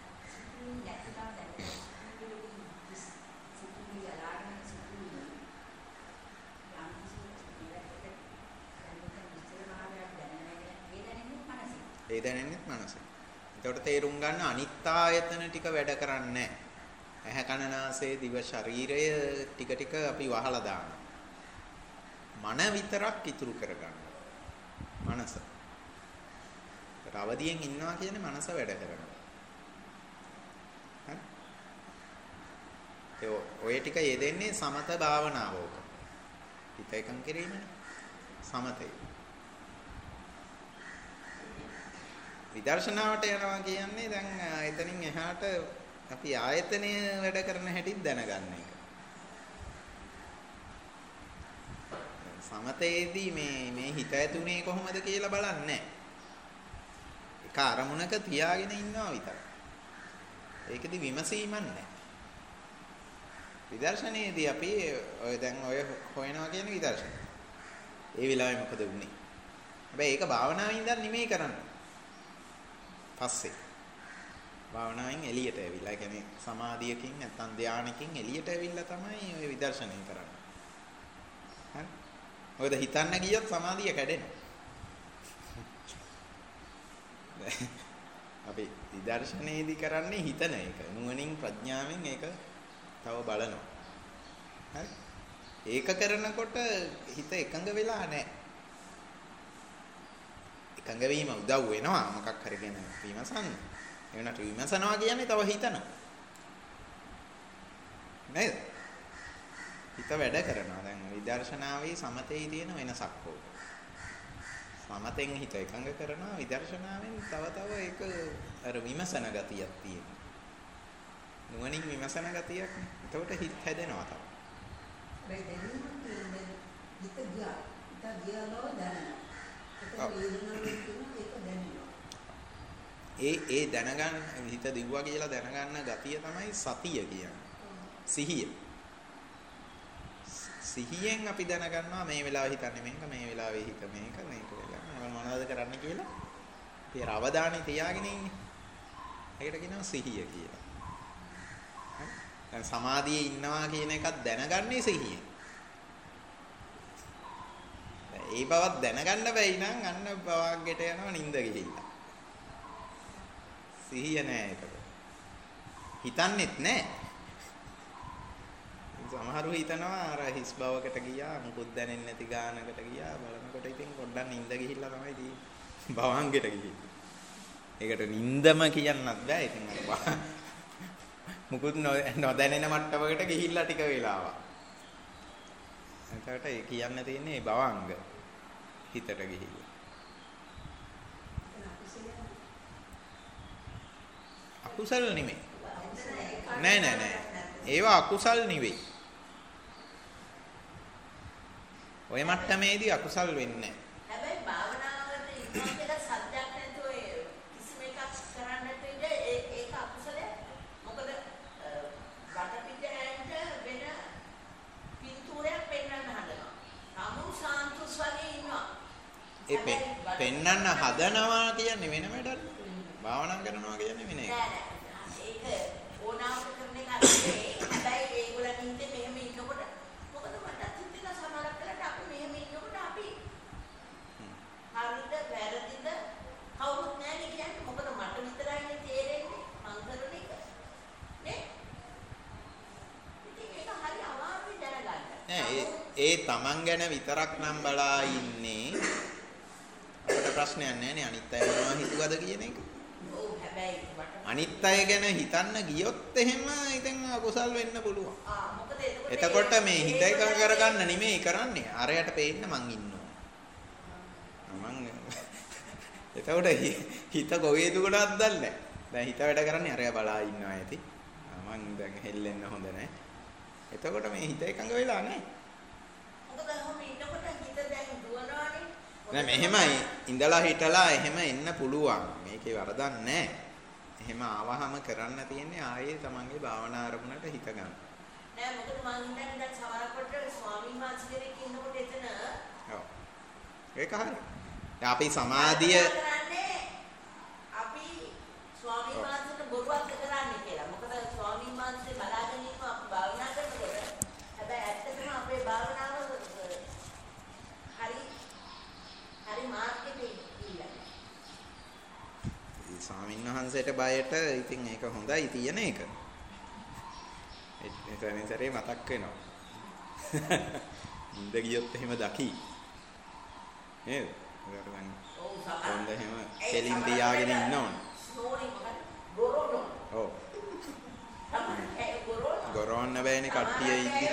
ඒ දැනෙන්නේ මනස. එතකොට තේරුම් ගන්න අනිත් ආයතන ටික වැඩ කරන්නේ නැහැ. ඇහැ කන නාසය දිව ශරීරය ටික අපි වහලා දානවා. මන විතරක් ඉතුරු කරගන්න. මනස. අවදියෙන් ඉන්නවා කියන්නේ මනස වැඩ කරනවා. හරි? ඔය ටික යෙදෙන්නේ සමත භාවනාව ඕක. හිත එකඟ කිරීමනේ. සමතේ. විදර්ශනාවට යනවා කියන්නේ දැන් එතනින් එහාට අපි ආයතනය වැඩ කරන හැටි දැනගන්න එක. සමතේදී මේ හිත ඇතුනේ කොහොමද කියලා බලන්නේ නැහැ. එක අරමුණක තියාගෙන ඉන්නවා විතරයි. ඒකෙදි විමසීමක් නැහැ. විදර්ශනයේදී අපි ඔය දැන් ඔය හොයනවා කියන විදර්ශනය. ඒ වෙලාවේ මොකද වුනේ? හැබැයි ඒක භාවනාවෙන් ඉඳන් නෙමෙයි කරන්නේ. පස්සේ භාවනාවෙන් එළියට ඇවිල්ලා, ඒ කියන්නේ සමාධියකින් නැත්නම් ධානයකින් එළියට ඇවිල්ලා තමයි ඔය විදර්ශනය කරන්නේ. හරි? මොකද හිතන්න ගියොත් සමාධිය කැඩෙනවා. අපි විදර්ශනයේදී කරන්නේ හිතන එක. නුවණින් ප්‍රඥාවෙන් ඒක තව බලනවා. හරි? ඒක කරනකොට හිත එකඟ වෙලා නැහැ. එකඟ වීම උදව් වෙනවා මොකක් හරි ගැන විමසන්න. ඒ වෙනට විමසනවා කියන්නේ තව හිතනවා. නේද? හිත වැඩ කරනවා. දැන් විදර්ශනාවේ සමතේ තියෙන වෙනසක් ඕක. සමතෙන් හිත එකඟ කරනවා, විදර්ශනාවෙන් තව ඒක අර විමසන ගතියක් තියෙනවා. නුවණින් විමසන ගතියක් නේ. එතකොට හිත හැදෙනවා තමයි. මේ දෙන්නේ හිත ගියා. හිත ගියාලෝ දැනෙනවා. ඒ දැනගන්න හිත දිව්වා කියලා දැනගන්න ගතිය තමයි සතිය කියන්නේ. සිහිය. සිහියෙන් අපි දැනගන්නවා මේ වෙලාවේ හිතන්නේ මේක, මේ වෙලාවේ හිත මේක වෙලා මොනවද කරන්න කියලා. අපි අවධානය තියාගෙන ඉන්නේ. ඒකට කියනවා සිහිය කියලා. දැන් සමාධියේ ඉන්නවා කියන එකත් දැනගන්නේ සිහියෙන්. ඒ බවත් දැනගන්න බැයි නම් අන්න භවග්ගයට යනවා නිින්ද ගිහිල්ලා. සිහිය නෑ ඒකට. හිතන්නෙත් නැහැ. සමහරව හිතනවා අර හිස් බවකට ගියා මුකුත් දැනෙන්නේ නැති ගානකට ගියා බලනකොට ඉතින් පොඩ්ඩක් නිින්ද ගිහිල්ලා තමයි තියෙන්නේ. භවංගෙට ගිහින්. ඒකට නිින්දම කියන්නත් බෑ ඉතින් අර මුකුත් නොදැනෙන මට්ටමකට ගිහිල්ලා ටික වෙලාවක්. එතකොට ඒ කියන්න තියෙන්නේ භවංග හිතට ගිහිල්ලා. අකුසල නෙමෙයි. නෑ. ඒවා අකුසල් නෙවෙයි. ඔය මට්ටමේදී අකුසල් වෙන්නේ නැහැ. හැබැයි භාවනාවට ඉන්නකොට සත්‍යක් නැතුව කිසිම එකක් කරන්නට ඉඳ ඒක අකුසලයක්. මොකද වටපිට ඇන්ට වෙන පින්තූරයක් පෙන්වන්න හදනවා. නමුත් සාන්තුස් වගේ ඉන්නවා. ඒ පෙන්වන්න හදනවා කියන්නේ වෙන වැඩක්. භාවනා කරනවා කියන්නේ වෙන එකක්. නෑ. ඒක ඕනාවට කරන එක නෙවෙයි. හැබැයි ඒගොල්ලන් හිතේ මෙහෙම ඉන්නකොට මොකද මට හිතෙන සමහරක් කරලා අපි මෙහෙම ඉන්නකොට අපි හරිද වැරදිද කවුරුත් නැහැ කියන්නේ මොකද මට විතරයිනේ තේරෙන්නේ මං කරන එක නේ ඉතින් ඒක හරි අමාරුයි දැනගන්න නෑ ඒ තමන් ගැන විතරක් නම් බලා ඉන්නේ අපිට ප්‍රශ්නයක් නෑනේ අනිත් අය මොනවා හිතුවද කියන එක. ඔව් හැබැයි අනිත් අය ගැන හිතන්න ගියොත් එහෙම ඉතින් අකුසල් වෙන්න පුළුවන්. මොකද එතකොට මේ හිත එකඟ කරගන්න නෙමෙයි කරන්නේ. අරයට පේන්න මං ඉන්නවා. මං එතකොට හිත කොහේද කොටවත් දන්නේ නැහැ. දැන් හිත වැඩ කරන්නේ අරය බලා ඉන්නවා ඇති. මං දැන් හෙල්ලෙන්න හොඳ නැහැ. එතකොට මේ හිත එකඟ වෙලා නැහැ. මොකද ඔහොම ඉන්නකොට හිත දැන් දුවනවානේ. නෑ මෙහෙමයි ඉඳලා හිටලා එහෙම එන්න පුළුවන්. මේකේ වරදක් නැහැ. එහෙම ආවහම කරන්න තියෙන්නේ ආයේ තමන්ගේ භාවනා ආරමුණට හිත ගන්න. නෑ මොකද මං හිතන්නේ දැන් සමහරකට ස්වාමීන් වහන්සේ කෙනෙක් ඉන්නකොට එතන ඔව් ඒක හරි. අපි සමාධිය අපි ස්වාමීන් වහන්සේට බොරුවක් කරන්නේ කියලා. මොකද ස්වාමීන් වහන්සේ බලාගෙන ඉන්නවා අපි භාවනා කරනකොට. හැබැයි ඇත්තටම අපේ භාවනාව හරි මාර්ගෙට ඉන්නේ. ස්වාමීන් වහන්සේට බයට ඉතින් ඒක හොඳයි තියෙන එක. එතනින් සැරේ මතක් වෙනවා. ඉඳ ගියොත් එහෙම දකි. නේද? හොඳ එහෙම කෙලින් තියාගෙන ඉන්න ඕන. ඔව්. ගොරවන්න බෑනේ කට්ටිය ඉද්දි.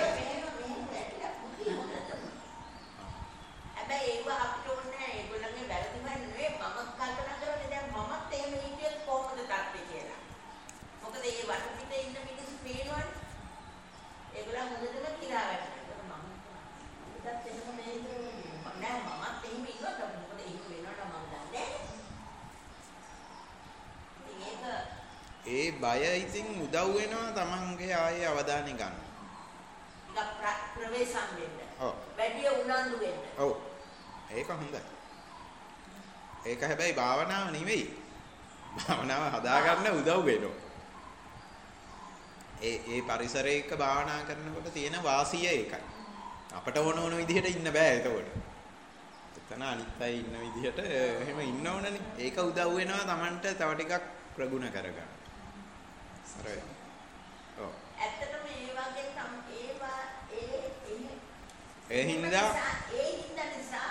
හැබැයි ඒව අපිට ඕනේ ඒගොල්ලන්ගේ වැරදිම නෙවෙයි මම කල්පනා කරන්නේ දැන් මමත් එහෙම හිටියොත් කොහොමද තත්ත්වේ කියලා. මොකද ඒ වටපිට ඉන්න මිනිස්සු පේනවනේ. ඒගොල්ලන් හොඳටම කිරා වැටෙනවා. ඒකත් එහෙම නේද? නෑ මමත් එහෙම ඉන්නකොට මොකද ඒක වෙනවට මම දන්නේ. ඒ බය ඉතින් උදව් වෙනවා තමන්ගේ ආයේ අවධානය ගන්න. ඒක ප්‍රවේශම් වෙන්න. ඔව්. වැඩි උනන්දු වෙන්න. ඔව්. ඒක හොඳයි. ඒක හැබැයි භාවනාව නෙවෙයි. භාවනාව හදාගන්න උදව් වෙනවා. ඒ පරිසරයක භාවනා කරනකොට තියෙන වාසිය ඒකයි. අපට ඕන විදිහට ඉන්න බෑ එතකොට. එතන අනිත් අය ඉන්න විදිහට එහෙම ඉන්න ඕනනේ. ඒක උදව් වෙනවා Tamanට තව ටිකක් ප්‍රගුණ කරගන්න. හරි. ඔව්. ඇත්තටම මේ වගේ ඒවා ඒ හින්දා නිසා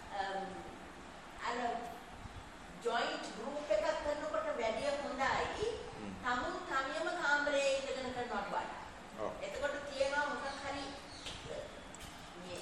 අර ජොයින්ට් ගෲප් එකක් කරනකොට වැඩි හොඳයි. තමුන් තනියම කාමරේ ඉඳගෙන කරනවට වඩා. ඔව්. එතකොට තියෙනවා මොකක් හරි මේ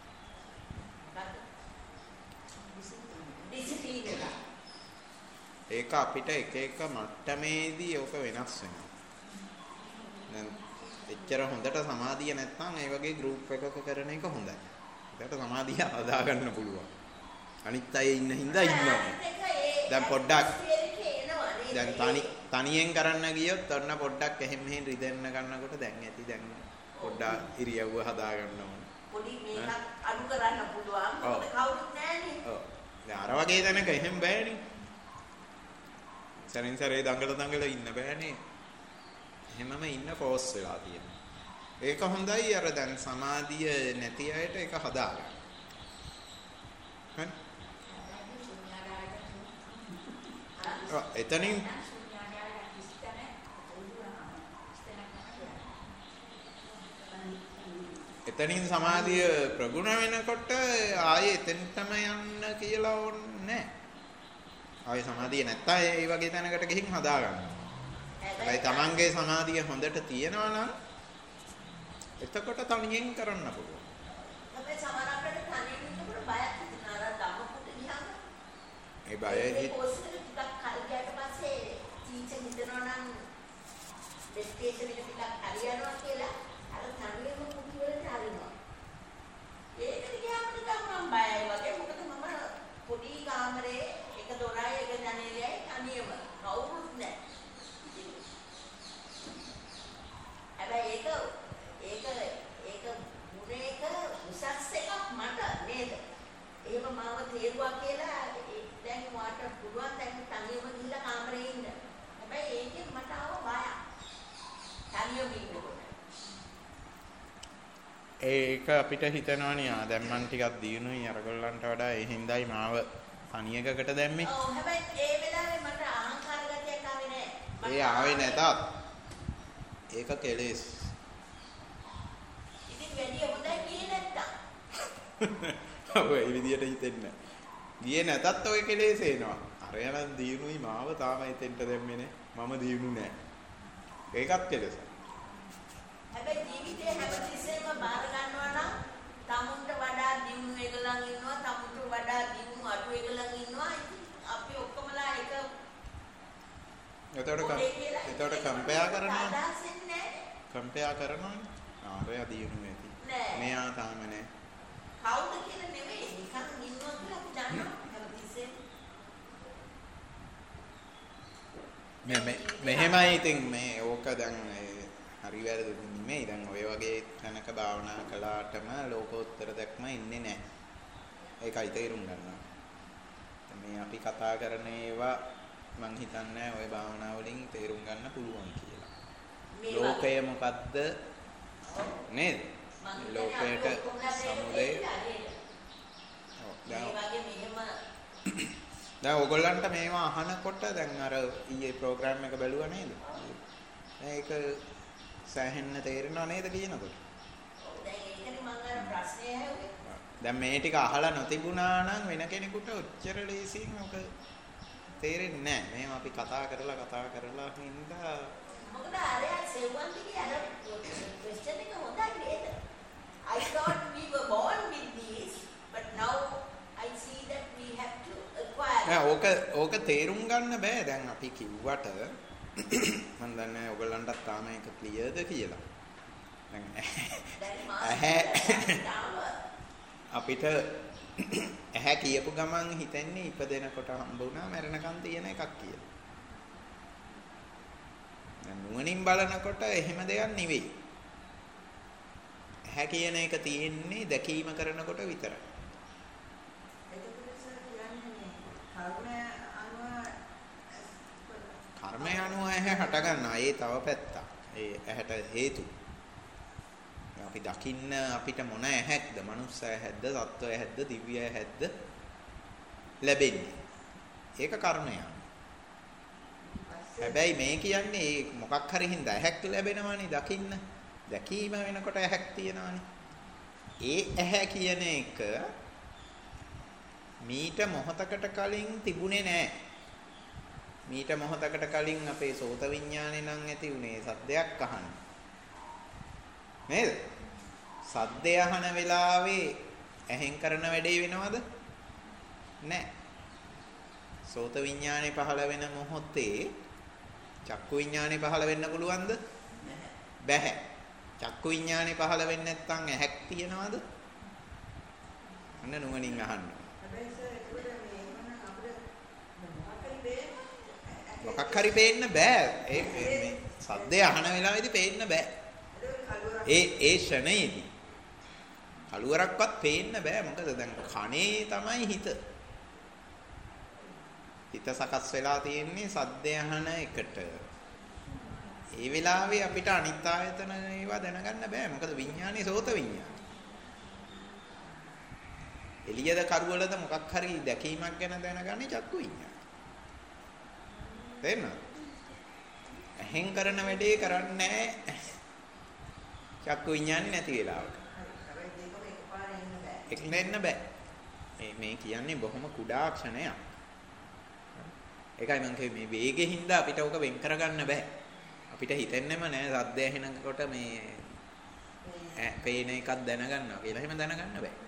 ඩිසිප්ලින් එක. ඒක අපිට එක එක මට්ටමේදී ඕක වෙනස් වෙනවා. දැන් එච්චර හොඳට සමාධිය නැත්නම් ඒ වගේ ගෲප් එකක කරන එක හොඳයි. ඒකට සමාධිය හදා ගන්න පුළුවන්. අනිත් අය ඉන්න හින්දා ඉන්නවා. දැන් පොඩ්ඩක් දැන් තනියෙන් කරන්න ගියොත් ඔන්න පොඩ්ඩක් එහෙම මෙහෙන් රිදෙන්න ගන්නකොට දැන් ඇති දැන් පොඩ්ඩක් ඉරියව්ව හදා ගන්න ඕන. පොඩි මේකක් අඩු කරන්න පුළුවන්. මොකද කවුරුත් නැහැනේ. ඔව්. දැන් අර වගේ තැනක එහෙම බෑනේ. සරින් සරේ දඟල ඉන්න බෑනේ. එහෙමම ඉන්න ෆෝස් වෙලා තියෙනවා. ඒක හොඳයි අර දැන් සමාධිය නැති අයට ඒක හදාගන්න. හරි? එතනින් සමාධිය ප්‍රගුණ වෙනකොට ආයේ එතනටම යන්න කියලා ඕනේ නැහැ. ආයේ සමාධිය නැත්තම් ඒ වගේ තැනකට ගිහින් හදා ගන්නවා. ඒ තමන්ගේ සමාධිය හොඳට තියෙනවා නම් එතකොට තනියෙන් කරන්න පුළුවන්. හැබැයි සමහරකට තනියෙන් ඉන්නකොට බයක් හිතෙනවා. අර ධම්මපුට ගියාම ඒ බය ඒ කොස්ට් ටිකක් කල් ගියාට පස්සේ ටීචර් හිතනවා නම් මෙඩිටේෂන් එක ටිකක් හරියනවා කියලා අර තනියම කුටි වලට හරිනවා. ඒකට ගියාම නිකන් මම බයයි වගේ. මොකද මම පොඩි කාමරේ එක දොරයි එක ජනේලයයි තනියම කවුරුත් නැහැ. හැබැයි ඒක ගුණයක උසස් එකක් මට නේද? එහෙම මාව තේරුවා කියලා දැන් වාට පුළුවන් දැන් තනියම ගිහලා කාමරේ ඉන්න. හැබැයි ඒකෙන් මට ආව බයක්. තනියම ඉන්නකොට. ඒක අපිට හිතනවනේ දැන් මං ටිකක් දිනුයි අරගොල්ලන්ට වඩා ඒ හින්දායි මාව තනියකට දැම්මේ. ඔව් හැබැයි ඒ වෙලාවේ මට අහංකාර ගතියක් ආවේ නැහැ. ඒ ආවේ නැතත් ඒක කෙලෙස්. වැඩි හොඳයි ගියේ නැත්තම්. ඔව් ඒ විදියට හිතෙන්නේ. ගියේ නැතත් ඔය කෙලෙස් එනවා. අරයනම් දිනුයි මාව තාම හිතෙන්න දැම්මේ නේ. මම දිනු නෑ. ඒකත් කෙලෙස්. හැබැයි ජීවිතේ හැමතිස්සෙම බාර ගන්නවා නම් තමුන්ට වඩා දිනු එකලන් ඉන්නවා, තමුන්ට වඩා දිනු අඩු එකලන් ඉන්නවා. අපි ඔක්කොමලා එක එතකොට කම්පෙයාර් කරනවා. කම්පෙයාර් කරනවානේ. ආරය දිනු ඇති. මෙයා තාම නෑ. කවුද කියලා නෙමෙයි නිකන් ඉන්නවා කියලා අපි දන්නවා හැමතිස්සෙම. මෙහෙමයි ඉතින් මේ ඕක දැන් හරි වැරදි නෙමෙයි. දැන් ඔය වගේ තැනක භාවනා කළාටම ලෝකෝත්තර දැක්ම ඉන්නේ නැහැ. ඒකයි තේරුම් ගන්නවා. මේ අපි කතා කරන ඒවා මං හිතන්නේ ඔය භාවනා වලින් තේරුම් ගන්න පුළුවන් කියලා. ලෝකය මොකද්ද? නේද? ලෝකයට සමුදය. දැන් ඔයගොල්ලන්ට මේවා අහනකොට දැන් අර ඊයේ ප්‍රෝග්‍රෑම් එක බැලුවා නේද? මේක සෑහෙන්න තේරෙනව නේද කියනකොට? දැන් ඒකනේ මම අර ප්‍රශ්නේ ඇහුවේ. දැන් මේ ටික අහලා නොතිබුණා නම් වෙන කෙනෙකුට ඔච්චර ලේසියෙන් ඔක තේරෙන්නේ නැහැ. මේව අපි කතා කරලා හින්දා මොකද අරයා සෙව්වන් දිගේ අර ක්වෙස්චන් එක හොඳයි නේද? I thought we were born with these, but now I see that we have to acquire. ඕක තේරුම් ගන්න බෑ. දැන් අපි කිව්වට මම දන්නේ ඔයගලන්ටත් තාම ඒක ක්ලියර්ද කියලා. දැන් අපිට ඇහැ කියපු ගමන් හිතන්නේ ඉපදෙනකොට හම්බ වුණා මැරෙනකන් තියෙන එකක් කියලා. දැන් නුවණින් බලනකොට එහෙම දෙයක් නෙවෙයි. ඇහැ කියන එක තියෙන්නේ දැකීම කරනකොට විතරයි. කර්මය අනුව ඇහැ හට ගන්නවා. ඒ තව පැත්තක්. ඒ ඇහැට හේතු. අපි දකින්න අපිට මොන ඇහැක්ද? මනුස්ස ඇහැක්ද? සත්ව ඇහැක්ද? දිව්‍ය ඇහැක්ද ලැබෙන්නේ. ඒක කර්මය. හැබැයි මේ කියන්නේ මොකක් හරි හින්දා ඇහැක් ලැබෙනවානේ දකින්න. දැකීම වෙනකොට ඇහැක් තියෙනවානේ. ඒ ඇහැ කියන එක මීට මොහොතකට කලින් තිබුණේ නැහැ. මීට මොහොතකට කලින් අපේ සෝත විඥානේ නම් ඇති උනේ සද්දයක් අහන්න. නේද? සද්දය අහන වෙලාවේ ඇහෙන් කරන වැඩේ වෙනවද? නැහැ. සෝත විඥානේ පහළ වෙන මොහොතේ චක්කු විඥානේ පහළ වෙන්න පුළුවන්ද? බැහැ. චක්කු විඥානේ පහළ වෙන්නේ නැත්නම් ඇහැක් තියනවද? අන්න නුවණින් අහන්න. මොකක් හරි පේන්න බෑ. මේ සද්දය අහන වෙලාවේදී පේන්න බෑ. ඒ ෂණයේදී කළුවරක්වත් පේන්න බෑ. මොකද දැන් කනේ තමයි හිත. හිත සකස් වෙලා තියෙන්නේ සද්දය අහන එකට. ඒ වෙලාවේ අපිට අනිත් ආයතන ඒවා දැනගන්න බෑ. මොකද විඥානේ සෝත විඥාන. එළියද කරුවලද මොකක් හරි දැකීමක් ගැන දැනගන්නේ චක්කු විඥාන. තේරෙනවද? ඇහෙන් කරන වැඩේ කරන්නේ නැහැ. චක්කු විඥානේ නැති වෙලාවට. එක්ලෙන්න බෑ. මේ කියන්නේ බොහොම කුඩා ක්ෂණයක්. ඒකයි මම කිව්වේ මේ වේගෙ හින්දා අපිට ඕක වෙන් කරගන්න බෑ. අපිට හිතෙන්නෙම නෑ සද්ද ඇහෙනකොට මේ පේන එකක් දැනගන්නවා කියලා. එහෙම දැනගන්න බෑ.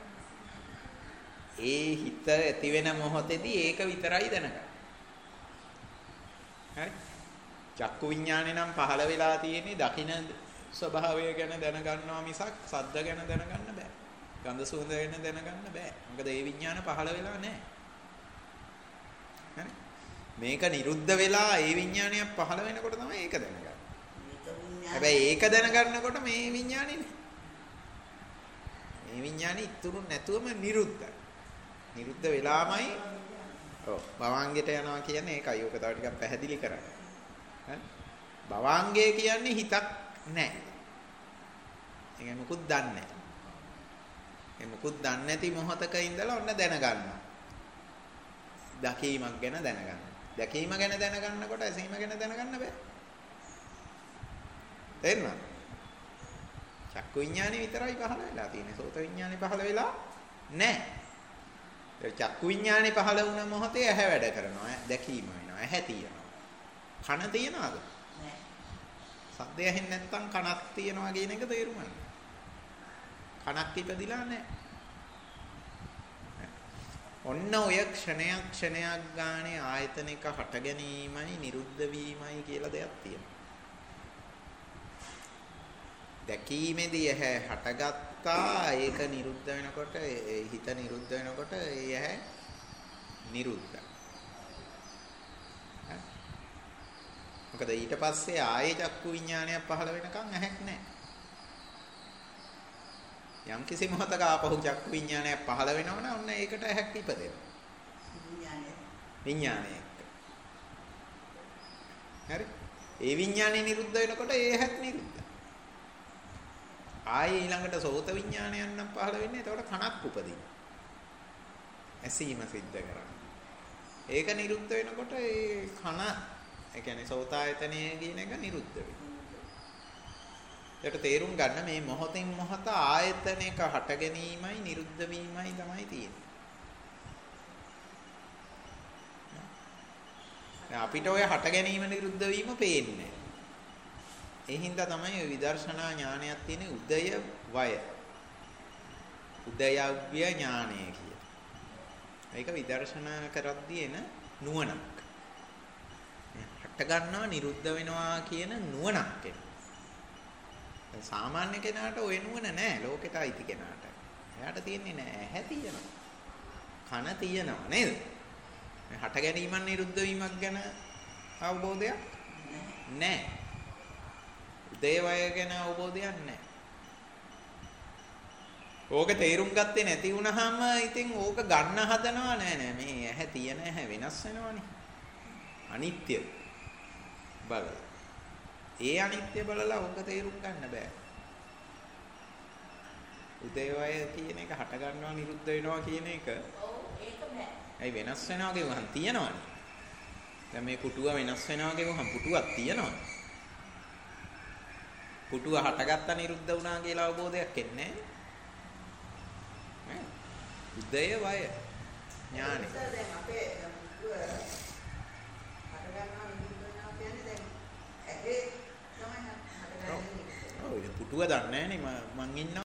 ඒ හිත ඇති වෙන මොහොතේදී ඒක විතරයි දැනගන්න. හරි? චක්කු විඥානේ නම් පහළ වෙලා තියෙන්නේ දකින ස්වභාවය ගැන දැනගන්නවා මිසක් සද්ද ගැන දැනගන්න බෑ. ගන්ධ සුවඳ ගැන දැනගන්න බෑ. මොකද ඒ විඥාන පහළ වෙලා නැහැ. හරි? මේක නිරුද්ධ වෙලා ඒ විඥානයක් පහළ වෙනකොට තමයි ඒක දැනගන්නේ. හැබැයි ඒක දැනගන්නකොට මේ විඥානේ නෑ. මේ විඥානේ ඉතුරු නැතුවම නිරුද්ධයි. නිරුද්ධ වෙලාමයි භවංගයට යනවා කියන්නේ ඒකයි. ඕක තව ටිකක් පැහැදිලි කරන්න. හරි? භවංගය කියන්නේ හිතක් නැහැ. ඒක මොකුත් දන්නේ නැහැ. ඒ මොකුත් දන්නේ නැති මොහතක ඉඳලා ඔන්න දැනගන්නවා. දකීමක් ගැන දැනගන්න. දැකීම ගැන දැනගන්නකොට ඇසීම ගැන දැනගන්න බෑ. තේරුණාද? චක්කු විඥානේ විතරයි පහළ වෙලා තියෙන්නේ. සෝත විඥානේ පහළ වෙලා නැහැ. ඒ චක්කු විඥානේ පහළ වුණ මොහොතේ ඇහැ වැඩ කරනවා. දැකීම වෙනවා. ඇහැ තියෙනවා. කන තියනවාද? නැහැ. සද්දය ඇහෙන්නේ නැත්නම් කනක් තියනවා කියන එක තේරුම් ගන්න. කනක් ඉපදිලා නැහැ. ඔන්න ඔය ක්ෂණයක් ගානේ ආයතනික හට ගැනීමයි නිරුද්ධ වීමයි කියලා දෙයක් තියෙනවා. දැකීමේදී ඇහැ හටගත්තා ඒක නිරුද්ධ වෙනකොට හිත නිරුද්ධ වෙනකොට ඒ ඇහැ නිරුද්ධයි. මොකද ඊට පස්සේ ආයේ චක්කු විඥානයක් පහළ වෙනකන් ඇහැක් නැහැ. යම් කිසි මොහතක ආපහු චක්කු විඥානයක් පහළ වෙනවනම් ඔන්න ඒකට ඇහැක් ඉපදෙනවා. විඥානය. හරි? ඒ විඥානේ නිරුද්ධ වෙනකොට ඒ ඇහැක් නිරුද්ධයි. ආයේ ඊළඟට සෝත විඥානයක් නම් පහළ වෙන්නේ. එතකොට කනක් උපදිනවා. ඇසීම සිද්ධ කරන්නේ. ඒක නිරුද්ධ වෙනකොට ඒ කන ඒ කියන්නේ සෝතායතනයේ කියන එක නිරුද්ධ වෙනවා. ඒකට තේරුම් ගන්න මේ මොහොතින් මොහත ආයතනයක හට ගැනීමයි නිරුද්ධ වීමයි තමයි තියෙන්නේ. දැන් අපිට ඔය හට ගැනීම නිරුද්ධ වීම පේන්නේ. ඒ හින්දා තමයි ඔය විදර්ශනා ඥානයක් තියෙන්නේ උදය වය. උදයව්‍ය ඥානය කියලා. ඒක විදර්ශනා කරද්දී එන නුවණක්. හට ගන්නවා නිරුද්ධ වෙනවා කියන නුවණක් එනවා. සාමාන්‍ය කෙනාට ඔය නුවණ නැහැ ලෝකෙට අයිති කෙනාට. එයාට තියෙන්නේ නැහැ. ඇහැ තියෙනවා. කන තියෙනවා නේද? මේ හට ගැනීමක් නිරුද්ධ වීමක් ගැන අවබෝධයක් නැහැ. උදේවය ගැන අවබෝධයක් නැහැ. ඕක තේරුම් ගත්තේ නැති වුණාම ඉතින් ඕක ගන්න හදනවා නෑ මේ ඇහැ තියෙන ඇහැ වෙනස් වෙනවනේ. අනිත්‍ය බලලා. ඒ අනිත්‍ය බලලා ඕක තේරුම් ගන්න බෑ. උදේවය කියන එක හට ගන්නවා නිරුද්ධ වෙනවා කියන එක. ඔව් ඒක බෑ. ඇයි වෙනස් වෙනවා කියවහන් තියෙනවනේ. දැන් මේ පුටුව වෙනස් වෙනවා කියවහන් පුටුවක් තියෙනවනේ. පුටුව හටගත්ත නිරුද්ධ වුණා කියලා අවබෝධයක් එන්නේ නැහැ. උදය වය ඥානෙ. දැන් අපේ පුටුව හට ගන්නවා නිරුද්ධ වෙනවා කියන්නේ දැන් ඇහි තමයි හට ගන්නේ. ඔව් පුටුව දන්නේ නැහනේ මං ඉන්නවා